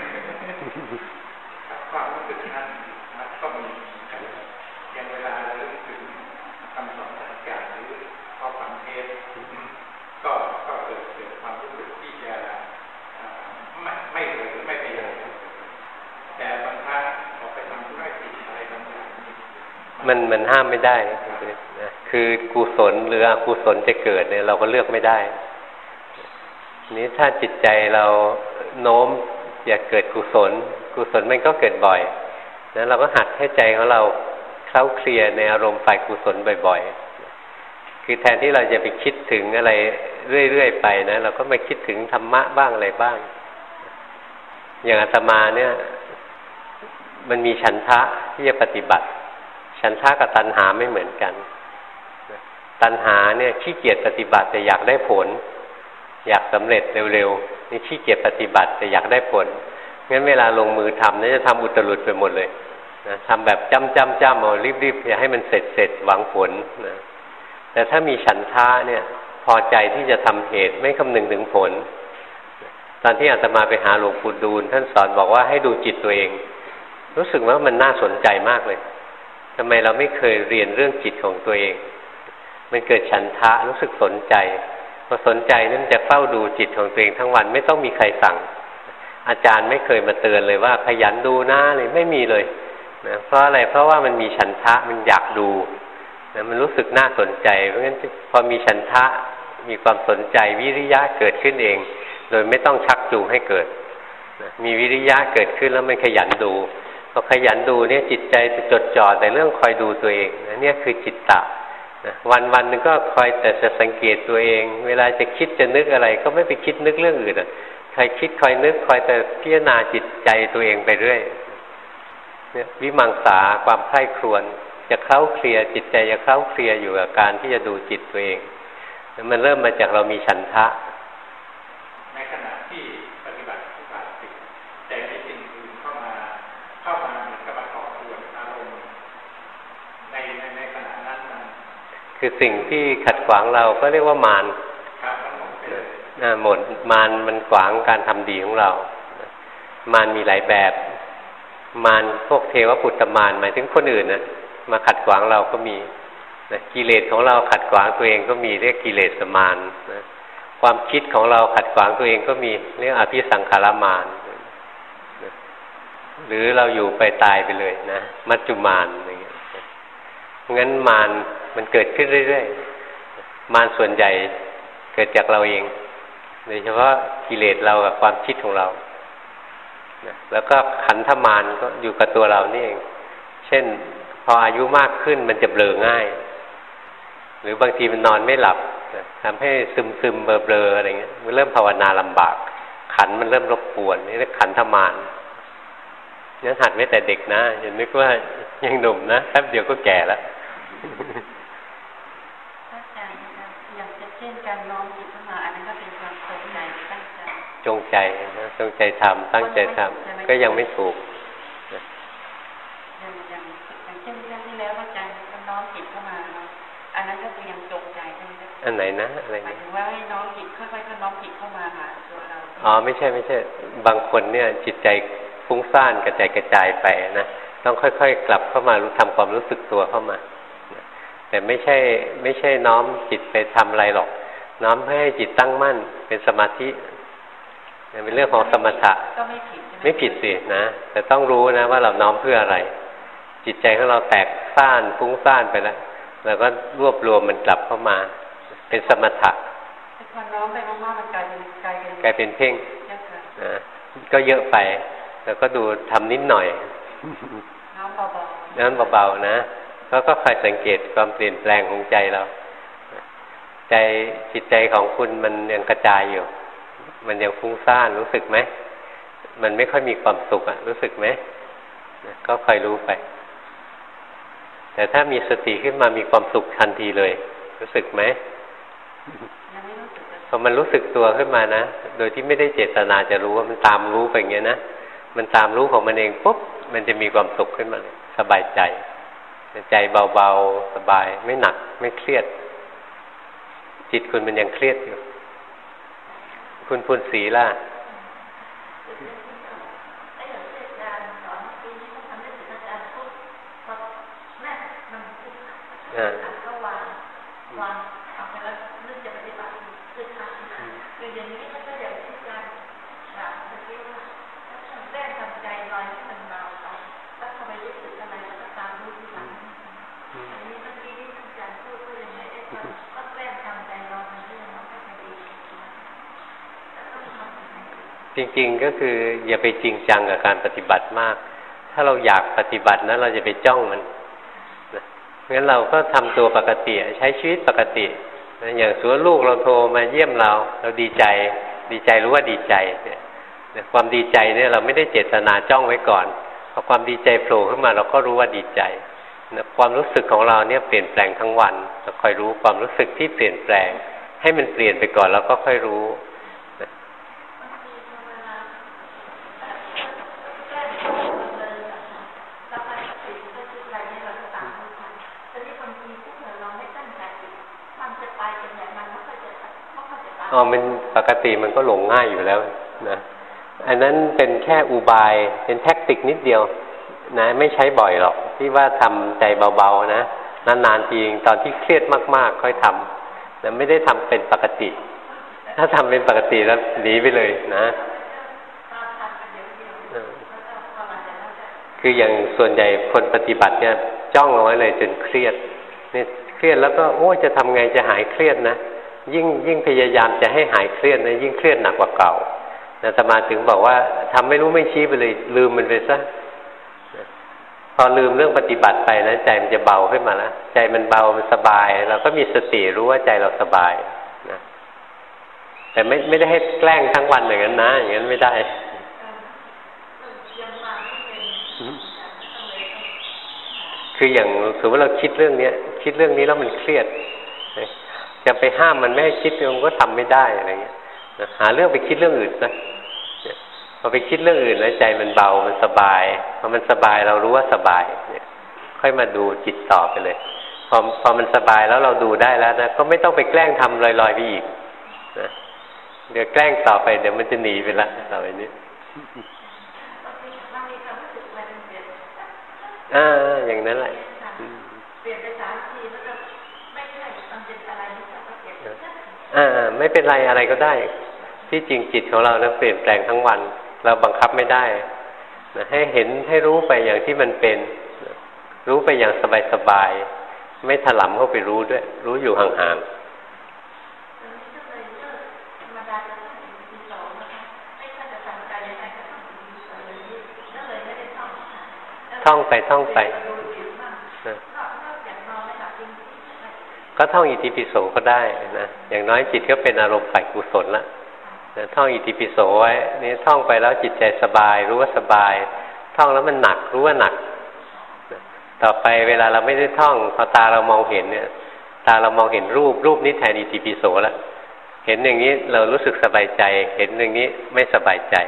ความรู้สึกนั้นก็มีอย่างเวลาเรานึกถึงคำสอนอาจารย์หรือข้อฟังเทศก็ก็เกิดเกิดความรู้สึกที่จะไม่ไม่เลยไม่ไปเลยแต่บางครั้งพอไปทำธุรกิจอะไรบางอย่างมันมันห้ามไม่ได้นะคือกุศลหรืออกุศลจะเกิดเนี่ยเราก็เลือกไม่ได้นี้ถ้าจิตใจเราโน้มอยากเกิดกุศลกุศลมันก็เกิดบ่อยนั้นเราก็หัดให้ใจของเราเคล้าเคลียในอารมณ์ฝ่ายกุศลบ่อยๆคือแทนที่เราจะไปคิดถึงอะไรเรื่อยๆไปนะเราก็มาคิดถึงธรรมะบ้างอะไรบ้างอย่างอาตมาเนี่ยมันมีฉันทะที่จะปฏิบัติฉันทะกับตัณหาไม่เหมือนกันตัณหาเนี่ยขี้เกียจปฏิบัติแต่อยากได้ผลอยากสำเร็จเร็วๆนี่ขี้เกียจปฏิบัติแต่อยากได้ผลงั้นเวลาลงมือทำนี่จะทำอุตรุดไปหมดเลยนะทำแบบจ้ำจ้ำจ้ำเอารีบๆอย่าให้มันเสร็จเสร็จหวังผลนะแต่ถ้ามีฉันทะเนี่ยพอใจที่จะทำเหตุไม่คำนึงถึงผลตอนที่อาตมาไปหาหลวงปู่ดูลท่านสอนบอกว่าให้ดูจิตตัวเองรู้สึกว่ามันน่าสนใจมากเลยทำไมเราไม่เคยเรียนเรื่องจิตของตัวเองมันเกิดฉันทะรู้สึกสนใจพอสนใจนั่นจะเฝ้าดูจิตของตัวเองทั้งวันไม่ต้องมีใครสั่งอาจารย์ไม่เคยมาเตือนเลยว่าขยันดูนะเลยไม่มีเลยนะเพราะอะไรเพราะว่ามันมีฉันทะมันอยากดูนะมันรู้สึกน่าสนใจเพราะงั้นพอมีฉันทะมีความสนใจวิริยะเกิดขึ้นเองโดยไม่ต้องชักจูงให้เกิดนะมีวิริยะเกิดขึ้นแล้วมันขยันดูพอขยันดูเนี่ยจิตใจจะจดจ่อแต่เรื่องคอยดูตัวเองนะเนี่ยคือจิตตะนะวันวันนึงก็คอยแต่จะสังเกตตัวเองเวลาจะคิดจะนึกอะไรก็ไม่ไปคิดนึกเรื่องอื่นอ่ะคอยคิดคอยนึกคอยแต่พิจารณาจิตใจตัวเองไปเรื่อยเนี่ยวิมังสาความใคร่ครวญจะเคล้าเคลียจิตใจจะเคล้าเคลียอยู่กับการที่จะดูจิตตัวเองมันเริ่มมาจากเรามีฉันทะในขณะที่ปฏิบัติทุกการติดใจในสิ่งอื่นเข้ามาเข้ามาเหมือนกับมาก่อควรอารมณ์ในในในขณะนั้นมันคือสิ่งที่ขัดขวางเราก็เรียกว่ามารนะหมดมารมันขวางการทำดีของเรามารมีหลายแบบมารพวกเทวปุตตมารหมายถึงคนอื่นนะมาขัดขวางเราก็มีนะกิเลสของเราขัดขวางตัวเองก็มีเรียกกิเลสมารนะความคิดของเราขัดขวางตัวเองก็มีเรียกอภิสังขารมารนะหรือเราอยู่ไปตายไปเลยนะมัจจุมารอะไรเงี้ยเพราะงั้นมารมันเกิดขึ้นเรื่อยๆมารส่วนใหญ่เกิดจากเราเองโดยเฉพาะกิเลสเรากับความคิดของเรานะแล้วก็ขันธมารก็อยู่กับตัวเรานี่เองเช่นพออายุมากขึ้นมันจะเบลอง่ายหรือบางทีมันนอนไม่หลับนะทำให้ซึมซึมเบลอเบลออะไรเงี้ยมันเริ่มภาวนาลำบากขันมันเริ่มรบกวนนี่เรียกขันธมารงั้นหัดไว้แต่เด็กนะอย่านึกว่ายังหนุ่มนะแป๊บเดียวก็แก่แล้วอาจารย์อย่างเช่นการน้อมจิตเข้ามาอันนั้นก็เป็นความจงใจตั้งใจจงใจนะจงใจทำตั้งใจทำก็ยังไม่ถูกอย่างอย่างอย่างเช่นเรื่องที่แล้วอาจารย์มันน้อมจิตเข้ามาเนาะอันนั้นก็คือยังจงใจใช่ไหมอันไหนนะอะไรนะหมายถึงว่าให้น้อมจิตค่อยๆน้อมจิตเข้ามาหาตัวเราอ๋อไม่ใช่ไม่ใช่บางคนเนี่ยจิตใจฟุ้งซ่านกระจายกระจายไปนะต้องค่อยๆกลับเข้ามารู้ทำความรู้สึกตัวเข้ามาแต่ไม่ใช่ไม่ใช่น้อมจิตไปทำอะไรหรอกน้อมให้จิตตั้งมั่นเป็นสมาธิเป็นเรื่องของสมถะก็ไม่ผิดไม่ผิดสินะแต่ต้องรู้นะว่าเราน้อมเพื่ออะไรจิตใจของเราแตกซ่านฟุ้งซ่านไปแล้วเราก็รวบรวมมันกลับเข้ามาเป็นสมถะพอน้อมไปมากๆมันกลายเป็นกลายเป็นกลายเป็นเพ่งนะก็เยอะไปแล้วก็ดูทำนิดหน่อยน้อมเบาๆนั้นเบาๆนะแล้วก็คอยสังเกตความเปลี่ยนแปลงของใจเราใจจิตใจของคุณมันยังกระจายอยู่มันยังฟุ้งซ่านรู้สึกไหมมันไม่ค่อยมีความสุขอ่ะรู้สึกไหมก็คอยรู้ไปแต่ถ้ามีสติขึ้นมามีความสุขทันทีเลยรู้สึกไหมพอมันรู้สึกตัวขึ้นมานะโดยที่ไม่ได้เจตนาจะรู้ว่ามันตามรู้ไปอย่างเงี้ยนะมันตามรู้ของมันเองปุ๊บมันจะมีความสุขขึ้นมาสบายใจใจเบาๆสบายไม่หนักไม่เครียดจิตคุณมันยังเครียดอยู่คุณพูนศรีล่ะอ่าจริงๆก็คืออย่าไปจริงจังกับการปฏิบัติมากถ้าเราอยากปฏิบัตินะเราจะไปจ้องมันนะงั้นเราก็ทำตัวปกติใช้ชีวิตปกตินะอย่างสมมุติลูกเราโทรมาเยี่ยมเราเราดีใจดีใจรู้ว่าดีใจเนี่ยความดีใจเนี่ยเราไม่ได้เจตนาจ้องไว้ก่อนพอความดีใจโผล่ขึ้นมาเราก็รู้ว่าดีใจนะความรู้สึกของเราเนี่ยเปลี่ยนแปลงทั้งวันเราคอยรู้ความรู้สึกที่เปลี่ยนแปลงให้มันเปลี่ยนไปก่อนแล้วก็ค่อยรู้อ๋อมันปกติมันก็หลงง่ายอยู่แล้วนะอันนั้นเป็นแค่อุบายเป็นแทคนิคนิดเดียวนะไม่ใช้บ่อยหรอกที่ว่าทำใจเบาๆนะนานๆทีตอนที่เครียดมากๆค่อยทำนะไม่ได้ทำเป็นปกติถ้าทำเป็นปกติแล้วหนีไปเลยนะคืออย่างส่วนใหญ่คนปฏิบัติเนี่ยจ้องเอาไว้เลยจนเครียดเนี่ยเครียดแล้วก็โอ้จะทำไงจะหายเครียดนะยิ่งยิ่งพยายามจะให้หายเครียดนะยิ่งเครียดหนักกว่าเก่าอาตมาถึงบอกว่าทำไม่รู้ไม่ชี้ไปเลยลืมมันไปซะพอลืมเรื่องปฏิบัติไปนะใจมันจะเบาขึ้นมาแล้วใจมันเบามันสบายเราก็มีสติรู้ว่าใจเราสบายนะแต่ไม่ไม่ได้ให้แกล้งทั้งวันอย่างนั้นนะอย่างนั้นไม่ได้คืออย่างสมมติเราคิดเรื่องนี้คิดเรื่องนี้แล้วมันเครียดจะไปห้ามมันไม่ให้คิดมันก็ทำไม่ได้อะไรเงี้ยหาเรื่องไปคิดเรื่องอื่นนะพอไปคิดเรื่องอื่นแล้วใจมันเบามันสบายพอมันสบายเรารู้ว่าสบายเนี่ยค่อยมาดูจิตต่อไปเลยพอพอมันสบายแล้วเราดูได้แล้วนะก็ไม่ต้องไปแกล้งทำลอยๆไปอีกนะเดี๋ยวแกล้งต่อไปเดี๋ยวมันจะหนีไปละต่อไปนี้อ่าอย่างนั้นแหละอ่าไม่เป็นไรอะไรก็ได้ที่จริงจิตของเราเนี่ยเปลี่ยนแปลงทั้งวันเราบังคับไม่ได้นะให้เห็นให้รู้ไปอย่างที่มันเป็นนะรู้ไปอย่างสบายๆไม่ถลำเข้าไปรู้ด้วยรู้อยู่ห่างๆท่องไปท่องไปนะก็ท่องอิติปิโสก็ได้นะอย่างน้อยจิตก็เป็นอารมณ์ฝ่ายกุศลละนะท่องอิติปิโสไว้นี่ท่องไปแล้วจิตใจสบายรู้ว่าสบายท่องแล้วมันหนักรู้ว่าหนักนะต่อไปเวลาเราไม่ได้ท่องพอตาเรามองเห็นเนี่ยตาเรามองเห็นรูปรูปนี้แทนอิติปิโสแล้วเห็นอย่างนี้เรารู้สึกสบายใจเห็นอย่างนี้ไม่สบายใจ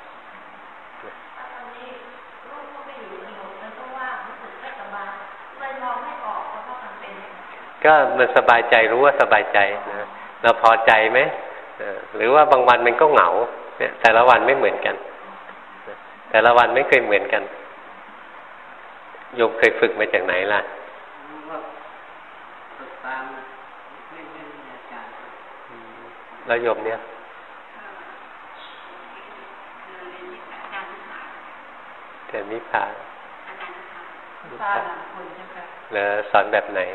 ก็มันสบายใจรู้ว่าสบายใจนะเราพอใจไหมหรือว่าบางวันมันก็เหงาเนี่ยแต่ละวันไม่เหมือนกันแต่ละวันไม่เคยเหมือนกันโยมเคยฝึกมาจากไหนล่ะแล้วโยมเนี่ยแต่มิพาแล้วสอนแบบไหน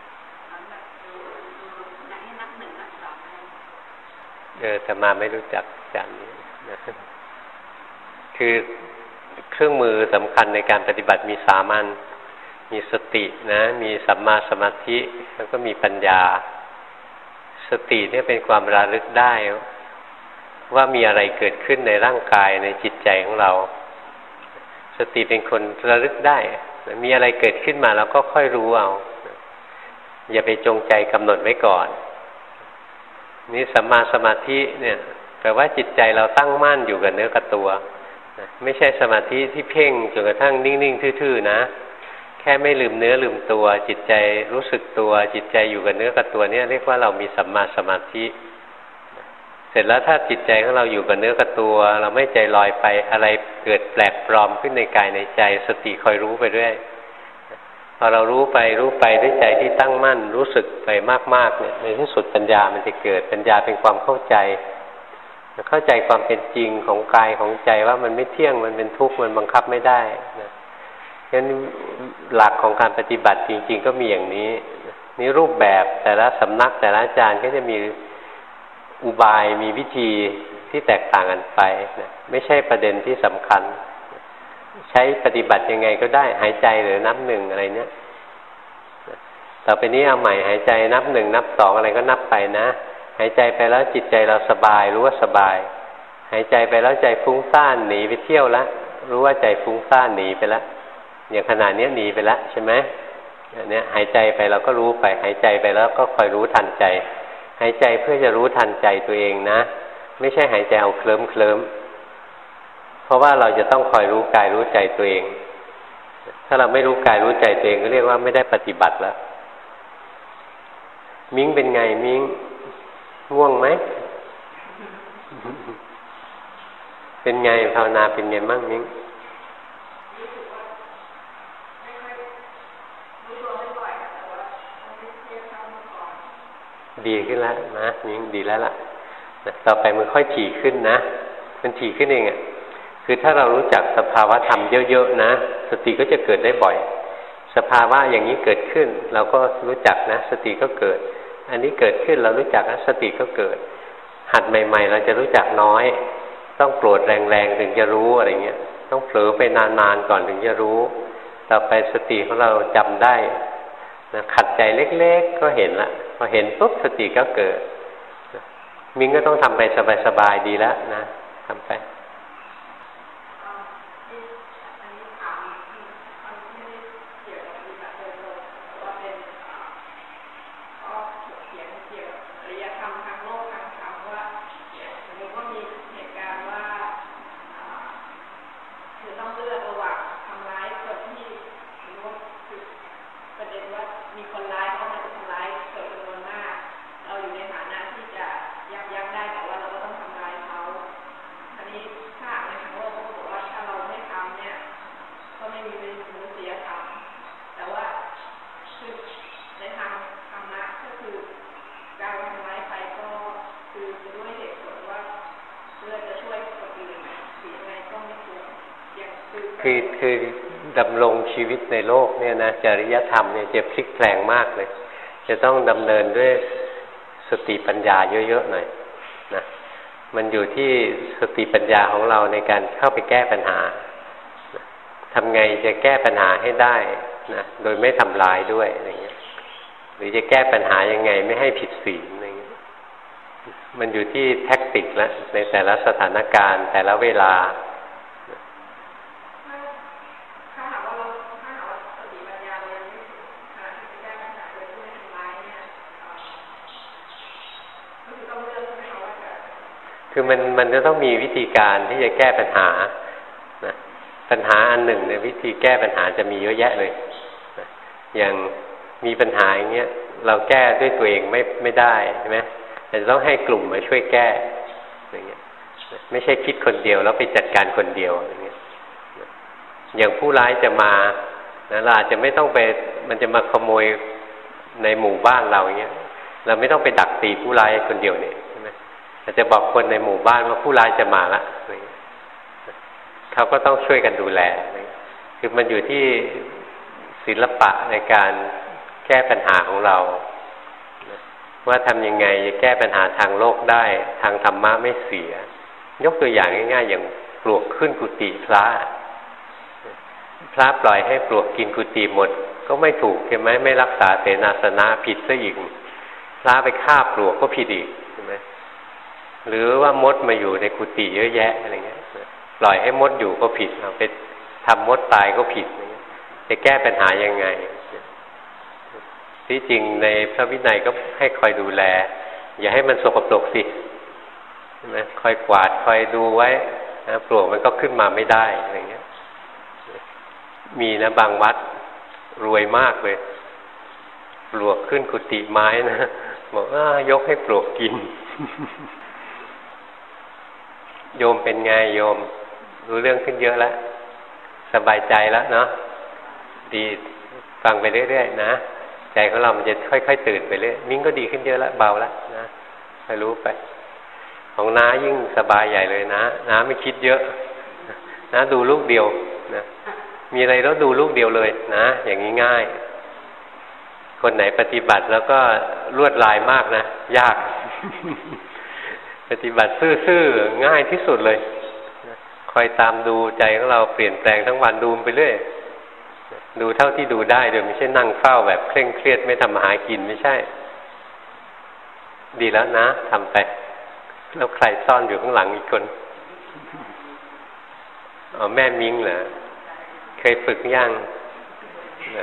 เออแต่มาไม่รู้จักจานนี้นะคือเครื่องมือสำคัญในการปฏิบัติมีสามอันมีสตินะมีสัมมาสมาธิแล้วก็มีปัญญาสติเนี่ยเป็นความระลึกได้ว่ามีอะไรเกิดขึ้นในร่างกายในจิตใจของเราสติเป็นคนระลึกได้มีอะไรเกิดขึ้นมาเราก็ค่อยรู้เอาอย่าไปจงใจกำหนดไว้ก่อนนี่สัมมาสมาธิเนี่ยแปลว่าจิตใจเราตั้งมั่นอยู่กับเนื้อกับตัวไม่ใช่สมาธิที่เพ่งจนกระทั่งนิ่งๆทื่อๆนะแค่ไม่ลืมเนื้อลืมตัวจิตใจรู้สึกตัวจิตใจอยู่กับเนื้อกับตัวเนี่ยเรียกว่าเรามีสัมมาสมาธิเสร็จแล้วถ้าจิตใจของเราอยู่กับเนื้อกับตัวเราไม่ใจลอยไปอะไรเกิดแปลกปลอมขึ้นในกายในใจสติคอยรู้ไปด้วยพอเรารู้ไปรู้ไปด้วยใจที่ตั้งมั่นรู้สึกไปมากๆเนี่ยในที่สุดปัญญามันจะเกิดปัญญาเป็นความเข้าใจเข้าใจความเป็นจริงของกายของใจว่ามันไม่เที่ยงมันเป็นทุกข์มันบังคับไม่ได้นะงั้นหลักของการปฏิบัติจริงๆก็มีอย่างนี้นี่รูปแบบแต่ละสำนักแต่ละอาจารย์ก็จะมีอุบายมีวิธีที่แตกต่างกันไปนะไม่ใช่ประเด็นที่สำคัญใช้ปฏิบัติยังไงก็ได้หายใจหรือนับหนึ่งอะไรเนี้ยต่อไปนี้เอาใหม่หายใจนับหนึ่งนับสองอะไรก็นับไปนะหายใจไปแล้วจิตใจเราสบายรู้ว่าสบายหายใจไปแล้วใจฟุ้งซ่านหนีไปเที่ยวแล้วรู้ว่าใจฟุ้งซ่านหนีไปแล้วอย่างขนาดนี้หนีไปแล้วใช่ไหมเนี่ยหายใจไปเราก็รู้ไปหายใจไปแล้วก็คอยรู้ทันใจหายใจเพื่อจะรู้ทันใจตัวเองนะไม่ใช่หายใจเอาเคลิ้มเคลิ้มเพราะว่าเราจะต้องคอยรู้กายรู้ใจตัวเองถ้าเราไม่รู้กายรู้ใจตัวเองก็เรียกว่าไม่ได้ปฏิบัติแล้วมิ้งเป็นไงมิ้งง่วงไหม เป็นไงภาวนาเป็นไงบ้างมิ้งดีขึ้นแล้วนะมิ้งดีแล้วล่ะต่อไปมันค่อยถี่ขึ้นนะมันถี่ขึ้นเองอ่ะคือถ้าเรารู้จักสภาวะธรรมเยอะๆนะสติก็จะเกิดได้บ่อยสภาวะอย่างนี้เกิดขึ้นเราก็รู้จักนะสติก็เกิดอันนี้เกิดขึ้นเรารู้จักนะสติก็เกิดหัดใหม่ๆเราจะรู้จักน้อยต้องโกรธแรงๆถึงจะรู้อะไรเงี้ยต้องเผลอไปนานๆก่อนถึงจะรู้ต่อไปสติของเราจำได้นะขัดใจเล็กๆก็เห็นละพอเห็นปุ๊บสติก็เกิดมิ้งก็ต้องทำไปสบายๆดีแล้วนะทำไปคือคือดำรงชีวิตในโลกเนี่ยนะจริยธรรมเนี่ยจะพลิกแปลงมากเลยจะต้องดำเนินด้วยสติปัญญาเยอะๆหน่อยนะมันอยู่ที่สติปัญญาของเราในการเข้าไปแก้ปัญหาทำไงจะแก้ปัญหาให้ได้นะโดยไม่ทำลายด้วยอะไรเงี้ยหรือจะแก้ปัญหายังไงไม่ให้ผิดศีลอะไรเงี้ยมันอยู่ที่แท็กติกละในแต่ละสถานการณ์แต่ละเวลาคือมันมันจะต้องมีวิธีการที่จะแก้ปัญหานะปัญหาอันหนึ่งในวิธีแก้ปัญหาจะมีเยอะแยะเลยนะอย่างมีปัญหาอย่างเงี้ยเราแก้ด้วยตัวเองไม่ไม่ได้ใช่ไหมแต่จะต้องให้กลุ่มมาช่วยแก้อย่างเงี้ยไม่ใช่คิดคนเดียวแล้วไปจัดการคนเดียวอย่างเงี้ยอย่างผู้ร้ายจะมานะเราอาจจะไม่ต้องไปมันจะมาขโมยในหมู่บ้านเราอย่างเงี้ยเราไม่ต้องไปดักตีผู้ร้ายคนเดียวเนี่ยอาจจะบอกคนในหมู่บ้านว่าผู้ร้ายจะมาละเขาก็ต้องช่วยกันดูแลคือมันอยู่ที่ศิลปะในการแก้ปัญหาของเราว่าทำยังไงจะแก้ปัญหาทางโลกได้ทางธรรมะไม่เสียยกตัวอย่างง่ายๆอย่างปลวกขึ้นกุฏิพระพระปล่อยให้ปลวกกินกุฏิหมดก็ไม่ถูกใช่ไหมไม่รักษาเสนาสนะผิดซะอีกพระไปฆ่าปลวกก็ผิดอีกใช่ไหมหรือว่ามดมาอยู่ในกุฏิเยอะแยะอะไรเงี้ยปล่อยให้มดอยู่ก็ผิดเอาไปทำมดตายก็ผิดจะแก้ปัญหายังไงที่จริงในพระวินัยก็ให้คอยดูแลอย่าให้มันสกปรกสิใช่ไหมคอยกวาดคอยดูไว้นะปลวกมันก็ขึ้นมาไม่ได้อะไรเงี้ยมีนะบางวัดรวยมากเลยปลวกขึ้นกุฏิไม้นะบอกว่ายกให้ปลวกกิน โยมเป็นไงโยมรู้เรื่องขึ้นเยอะแล้วสบายใจแล้วเนาะดีฟังไปเรื่อยๆนะใจของเรามันจะค่อยๆตื่นไปเรื่อยมิ้งก็ดีขึ้นเยอะแล้วเบาแล้วนะไปรู้ไปของน้ายิ่งสบายใหญ่เลยนะน้าไม่คิดเยอะนะดูลูกเดียวนะมีอะไรแล้วดูลูกเดียวเลยนะอย่างนี้ง่ายคนไหนปฏิบัติแล้วก็ลวดลายมากนะยาก ปฏิบัติซื่อๆง่ายที่สุดเลยคอยตามดูใจของเราเปลี่ยนแปลงทั้งวันดูไปเรื่อยดูเท่าที่ดูได้โดยไม่ใช่นั่งเฝ้าแบบเคร่งเครียดไม่ทำมาหากินไม่ใช่ดีแล้วนะทำไปแล้วใครซ่อนอยู่ข้างหลังอีกคนอ๋อแม่มิ้งเหรอเคยฝึกยังนะ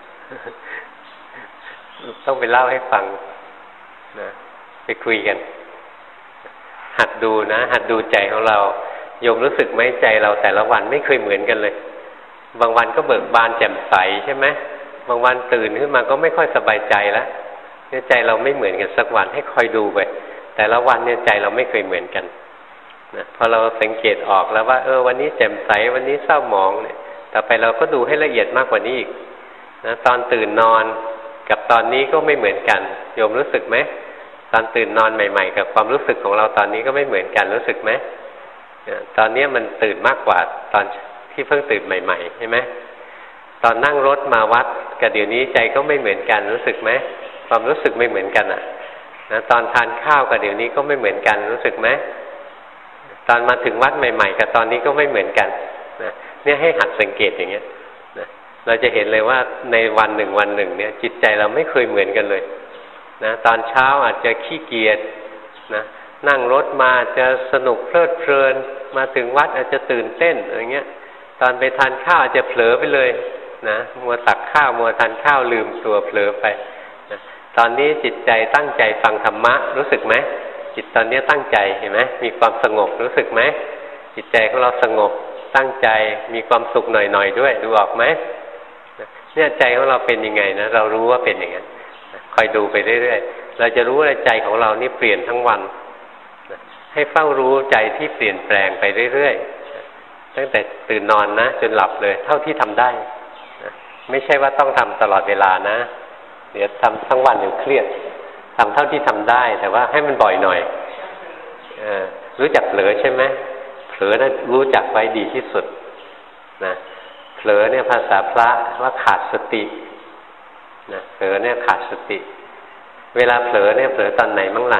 ต้องไปเล่าให้ฟังนะไปคุยกันหัดดูนะหัดดูใจของเราโยมรู้สึกไหมใจเราแต่ละวันไม่เคยเหมือนกันเลยบางวันก็เบิกบานแจ่มใสใช่ไหมบางวันตื่นขึ้นมาก็ไม่ค่อยสบายใจแล้วเนี่ยใจเราไม่เหมือนกันสักวันให้คอยดูไปแต่ละวันเนี่ยใจเราไม่เคยเหมือนกันนะพอเราสังเกตออกแล้วว่าเออวันนี้แจ่มใสวันนี้เศร้าหมองเนี่ยต่อไปเราก็ดูให้ละเอียดมากกว่านี้อีกนะตอนตื่นนอนกับตอนนี้ก็ไม่เหมือนกันโยมรู้สึกไหมตอนตื่นนอนใหม่ๆกับความรู้สึกของเราตอนนี้ก็ไม่เหมือนกันรู้สึกไหมตอนนี้มันตื่นมากกว่าตอนที่เพิ่งตื่นใหม่ๆใช่ไหมตอนนั่งรถมาวัดกับเดี๋ยวนี้ใจก็ไม่เหมือนกันรู้สึกไหมความรู้สึกไม่เหมือนกันอ่ะนะตอนทานข้าวกับเดี๋ยวนี้ก็ไม่เหมือนกันรู้สึกไหมตอนมาถึงวัดใหม่ๆกับตอนนี้ก็ไม่เหมือนกันนะเนี่ยให้หัดสังเกตอย่างเงี้ยนะเราจะเห็นเลยว่าในวันหนึ่งวันหนึ่งเนี่ยจิตใจเราไม่เคยเหมือนกันเลยนะตอนเช้าอาจจะขี้เกียจนะนั่งรถมาจะสนุกเพลิดเพลินมาถึงวัดอาจจะตื่นเต้นอะไรเงี้ยตอนไปทานข้าวอาจจะเผลอไปเลยนะมัวตักข้าวมัวทานข้าวลืมตัวเผลอไปนะตอนนี้จิตใจตั้งใจฟังธรรมะรู้สึกไหมจิตตอนนี้ตั้งใจเห็นไหมมีความสงบรู้สึกไหมจิตใจของเราสงบตั้งใจมีความสุขหน่อยๆด้วยดูออกไหมเนี่ยใจของเราเป็นยังไงนะเรารู้ว่าเป็นอย่างนั้นคอยดูไปเรื่อยๆเราจะรู้ว่าใจของเรานี่เปลี่ยนทั้งวันให้เฝ้ารู้ใจที่เปลี่ยนแปลงไปเรื่อยๆตั้งแต่ตื่นนอนนะจนหลับเลยเท่าที่ทำได้ไม่ใช่ว่าต้องทำตลอดเวลานะเดี๋ยวทำทั้งวันเดี๋ยวเครียดทำเท่าที่ทำได้แต่ว่าให้มันบ่อยหน่อยเออรู้จักเผลอใช่ไหมเผลอนั้นรู้จักไว้ดีที่สุดนะเผลอเนี่ยภาษาพระว่าขาดสตินะเผลอเนี่ยขาดสติเวลาเผลอเนี่ยเผลอตอนไหนมั่งล่ะ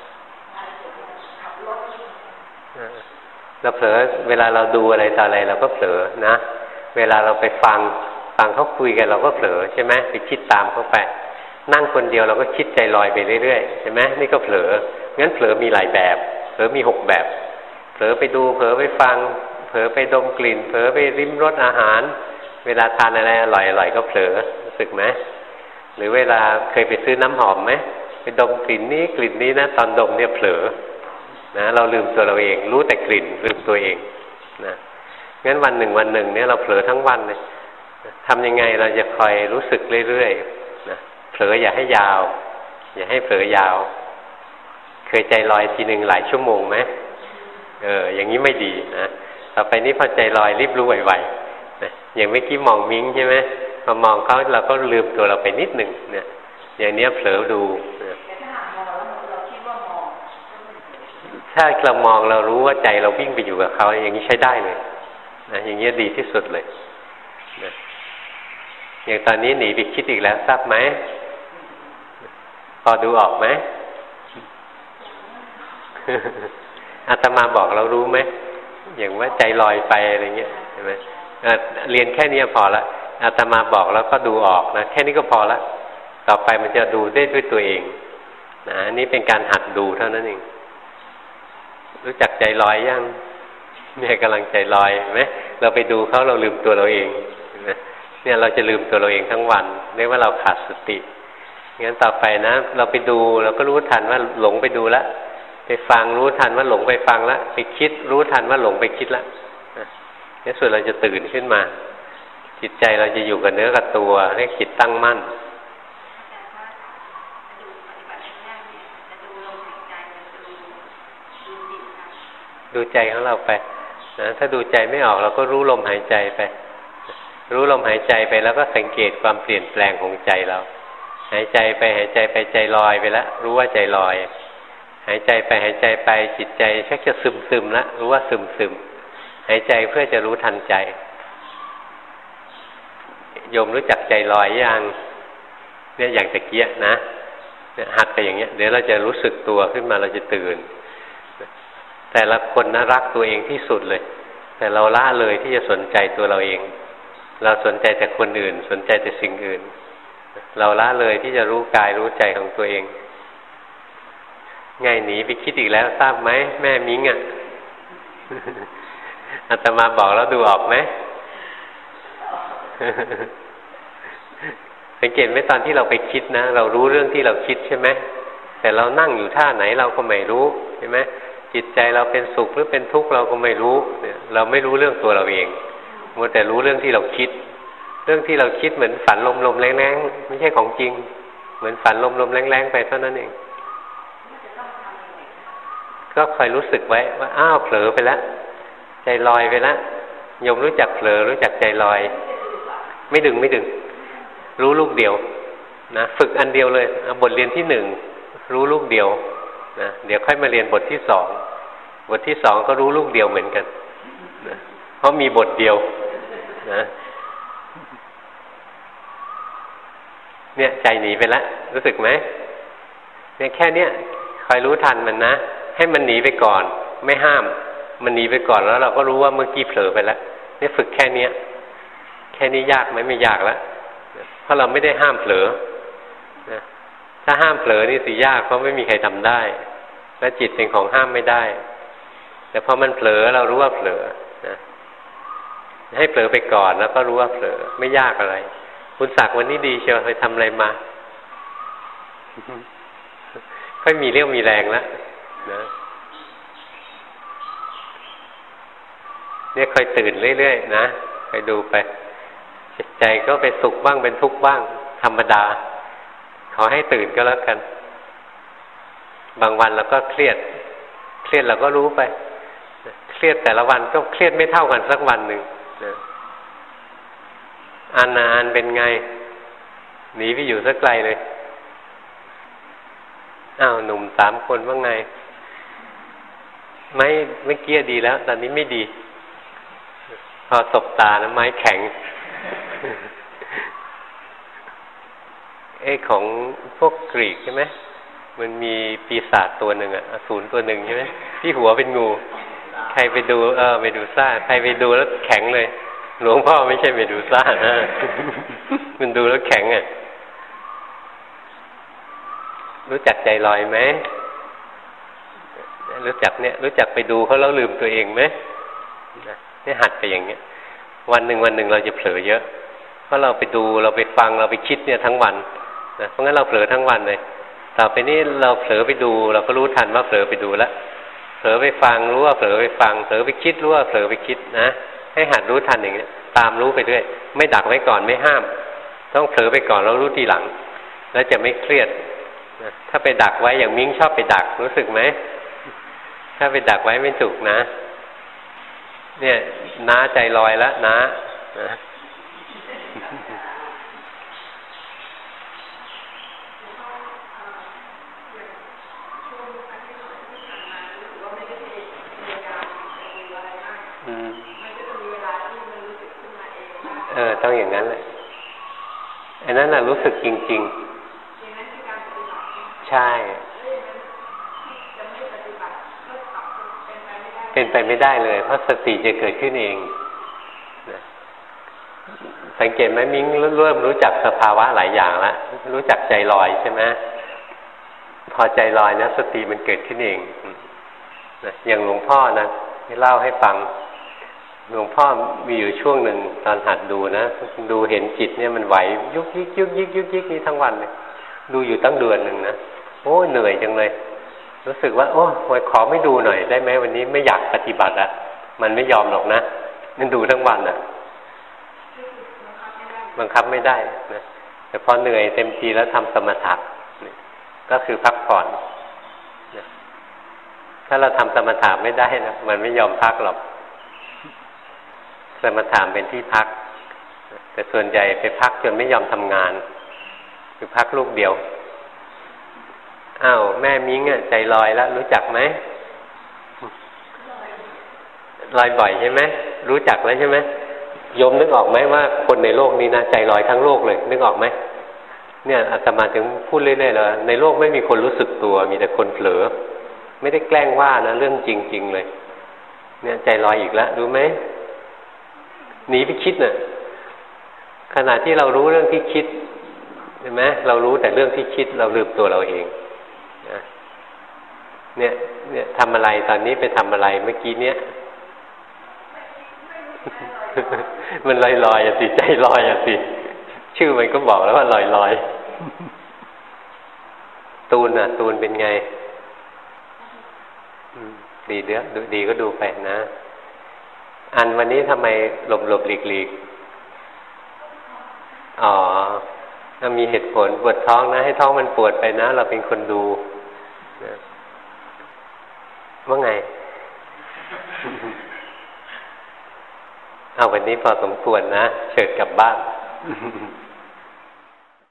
เราเผลอเวลาเราดูอะไรต่ออะไรเราก็เผลอนะเวลาเราไปฟังฟังเขาคุยกันเราก็เผลอใช่ไหมไปคิดตามเขาไปนั่งคนเดียวเราก็คิดใจลอยไปเรื่อยๆใช่ไหมนี่ก็เผลองั้นเผลอมีหลายแบบเผลอมีหกแบบเผลอไปดูเผลอไปฟังเผลอไปดมกลิ่นเผลอไปริมรสอาหารเวลาทานอะไรอร่อยๆก็เผลอรู้สึกไหมหรือเวลาเคยไปซื้อน้ำหอมไหมไปดมกลิ่นนี้กลิ่นนี้นะตอนดมเนี่ยเผลอนะเราลืมตัวเราเองรู้แต่กลิ่นลืมตัวเองนะงั้นวันหนึ่งวันหนึ่งเนี่ยเราเผลอทั้งวันเลยทำยังไงเราจะคอยรู้สึกเรื่อยๆนะเผลออย่าให้ยาวอย่าให้เผลอยาวเคยใจลอยทีหนึ่งหลายชั่วโมงไหมเอออย่างนี้ไม่ดีนะต่อไปนี้พอใจลอยรีบรู้ไวๆนะอย่างเมื่อกี้มองมิ้งใช่ไหมพอมองเขาเราก็ลืมตัวเราไปนิดหนึ่งเนี่ยอย่างนี้เผลอดูนะถ้าเรามองเรารู้ว่าใจเราวิ่งไปอยู่กับเขาอย่างนี้ใช้ได้เลยนะอย่างนี้ดีที่สุดเลยนะอย่างตอนนี้หนีไปคิดอีกแล้วทราบไหมพอดูออกไหม อาตมาบอกเรารู้ไหมอย่างว่าใจลอยไปอะไรเงี้ยเห็นไหมเอ่อเรียนแค่นี้พอละอาตมาบอกแล้วก็ดูออกนะแค่นี้ก็พอละต่อไปมันจะดูได้ด้วยตัวเองนะนี่เป็นการหัดดูเท่านั้นเองรู้จักใจลอยยังเนี่ยกำลังใจลอยเห็นไหมเราไปดูเขาเราลืมตัวเราเองเนี่ยเราจะลืมตัวเราเองทั้งวันเรียกว่าเราขาดสติงั้นต่อไปนะเราไปดูเราก็รู้ทันว่าหลงไปดูแล้วไปฟังรู้ทันว่าหลงไปฟังแล้วไปคิดรู้ทันว่าหลงไปคิดแล้วในสุดเราจะตื่นขึ้นมาจิตใจเราจะอยู่กับเนื้อกับตัวเรียกจิตตั้งมั่นดูใจของเราไปนะถ้าดูใจไม่ออกเราก็รู้ลมหายใจไปรู้ลมหายใจไปแล้วก็สังเกตความเปลี่ยนแปลงของใจเราหายใจไปหายใจไปใจลอยไปแล้วรู้ว่าใจลอยหายใจไปหายใจไปจิตใจชักจะซึมซึมแล้วรู้ว่าซึมซึมหายใจเพื่อจะรู้ทันใจโยมรู้จักใจลอยยังเนี่ยอย่างตะเกียนะหัดไปอย่างเงี้ยเดี๋ยวเราจะรู้สึกตัวขึ้นมาเราจะตื่นแต่ละคนน่ารักตัวเองที่สุดเลยแต่เราละเลยที่จะสนใจตัวเราเองเราสนใจแต่คนอื่นสนใจแต่สิ่งอื่นเราละเลยที่จะรู้กายรู้ใจของตัวเองไงหนีไปคิดอีกแล้วทราบไหมแม่มิ้งอ่ะ อาตมาบอกแล้วดูออกไหม สังเกตไหมตอนที่เราไปคิดนะเรารู้เรื่องที่เราคิดใช่ไหมแต่เรานั่งอยู่ท่าไหนเราก็ไม่รู้ใช่ไหมจิตใจเราเป็นสุขหรือเป็นทุกข์เราก็ไม่รู้เนี่ยเราไม่รู้เรื่องตัวเราเองมัวแต่รู้เรื่องที่เราคิดเรื่องที่เราคิดเหมือนฝันลมๆแรงๆไม่ใช่ของจริงเหมือนฝันลมๆแรงๆไปเท่านั้นเองก็คอยรู้สึกไว้ว่าอ้าวเผลอไปแล้วใจลอยไปแล้วโยมรู้จักเผลอรู้จักใจลอยไม่ดึงไม่ดึงรู้ลูกเดียวนะฝึกอันเดียวเลยบทเรียนที่หนึ่งรู้ลูกเดียวนะเดี๋ยวค่อยมาเรียนบทที่สองบทที่สองก็รู้ลูกเดียวเหมือนกันนะเพราะมีบทเดียวนะเนี่ยใจหนีไปแล้วรู้สึกไหมเนี่ยแค่เนี้ยคอยรู้ทันมันนะให้มันหนีไปก่อนไม่ห้ามมันหนีไปก่อนแล้วเราก็รู้ว่าเมื่อกี้เผลอไปแล้วนี่ฝึกแค่เนี้ยแค่นี้ยากไหมไม่ยากแล้วเพราะเราไม่ได้ห้ามเผลอนะถ้าห้ามเผลอนี่สิยากเพราะไม่มีใครทำได้และจิตเป็นของห้ามไม่ได้แต่พอมันเผลอเรารู้ว่าเผลอนะให้เผลอไปก่อนแล้วก็รู้ว่าเผลอไม่ยากอะไรคุณศักดิ์วันนี้ดีเชียวไปทำอะไรมาค่อยมีเรี่ยวมีแรงแล้วนะเนี่ยค่อยตื่นเรื่อยๆนะไปดูไปจิตใจก็ไปสุขบ้างเป็นทุกข์บ้างธรรมดาขอให้ตื่นก็แล้วกันบางวันเราก็เครียดเครียดเราก็รู้ไปเครียดแต่ละวันก็เครียดไม่เท่ากันสักวันหนึ่งนะอันนานเป็นไงหนีไปอยู่สักไกลเลยอ้าวหนุ่มสามคนว่าไงไม่ไม่เกี้ยดีแล้วตอนนี้ไม่ดีพอสบตานะไม้แข็งเอ้ของพวกกรีกใช่ไหมมันมีปีศาจตัวหนึ่งอะอสูรตัวหนึ่งใช่ไหมที่หัวเป็นงูใครไปดูเออไปดูซ่าใครไปดูแล้วแข็งเลยหลวงพ่อไม่ใช่ไปดูซ่านะมันดูแล้วแข็งอะรู้จักใจลอยไหมรู้จักเนี่ยรู้จักไปดูเขาแล้วลืมตัวเองไหมเนี่ยหัดไปอย่างเงี้ยวันหนึ่งวันหนึ่งเราจะเผลอเยอะเพราะเราไปดูเราไปฟังเราไปคิดเนี่ยทั้งวันนะเพราะงั้นเราเผลอทั้งวันเลยต่อไปนี้เราเผลอไปดูเราก็รู้ทันว่าเผลอไปดูแล้วเผลอไปฟังรู้ว่าเผลอไปฟังเผลอไปคิดรู้ว่าเผลอไปคิดนะให้หัดรู้ทันอย่างเงี้ยตามรู้ไปด้วยไม่ดักไว้ก่อนไม่ห้ามต้องเผลอไปก่อนแล้วรู้ทีหลังแล้วจะไม่เครียดนะถ้าไปดักไว้อย่างมิ้งชอบไปดักรู้สึกไหมถ้าไปดักไว้ไม่ถูกนะเนี่ยน้าใจลอยแล้วน้านะเออต้องอย่างนั้นแหละอันนั้นน่ะรู้สึกจริงๆใช่เป็นไปไม่ได้เลยเพราะสติจะเกิดขึ้นเองนะสังเกตไหมมิ้งเริ่มรู้จักสภาวะหลายอย่างแล้วรู้จักใจลอยใช่ไหมพอใจลอยนะสติมันเกิดขึ้นเองอย่างหลวงพ่อนะเล่าให้ฟังหลวงพ่อมีอยู่ช่วงหนึ่งตอนหัดดูนะดูเห็นจิตเนี่ยมันไหวยุกยิกยุกยิกยุกยิกนี้ทั้งวันเลยดูอยู่ตั้งเดือนหนึ่งนะโอ้เหนื่อยจังเลยรู้สึกว่าโอ้ยขอไม่ดูหน่อยได้ไหมวันนี้ไม่อยากปฏิบัติอะมันไม่ยอมหรอกนะมันดูทั้งวันอะบังคับไม่ได้นะแต่พอเหนื่อยเต็มทีแล้วทำสมถะก็คือพักผ่อนนะถ้าเราทำสมถะไม่ได้นะมันไม่ยอมพักหรอกสมถะเป็นที่พักแต่ส่วนใหญ่ไปพักจนไม่ยอมทำงานคือพักลูกเดียวอ้าวแม่มิ้งอ่ะใจลอยแล้วรู้จักไหมลอยบ่อยใช่ไหมรู้จักแล้วใช่ไหมโยมนึกออกไหมว่าคนในโลกนี้นะใจลอยทั้งโลกเลยนึกออกไหมเนี่ยอาตมาถึงพูดเรื่อยๆเลยในโลกไม่มีคนรู้สึกตัวมีแต่คนเผลอไม่ได้แกล้งว่านะเรื่องจริงๆเลยเนี่ยใจลอยอีกแล้วรู้ไหมหนีไปคิดน่ะขณะที่เรารู้เรื่องที่คิดเห็นไหมเรารู้แต่เรื่องที่คิดเราลืมตัวเราเองนะเนี่ยเนี่ยทำอะไรตอนนี้ไปทำอะไรเมื่อกี้เนี้ย มันลอยลอยอ่ะสิใจลอยอ่ะสิชื่อมันก็บอกแล้วว่าลอยลอยตูนอ่ะตูนเป็นไงดีเด้อดูดีก็ดูไปนะอันวันนี้ทำไมหลบหลบหลีกหลีกอ๋อถ้ามีเหตุผลปวดท้องนะให้ท้องมันปวดไปนะเราเป็นคนดูนะว่าไง เอาวันนี้พอสมควรนะเชิญกลับบ้าน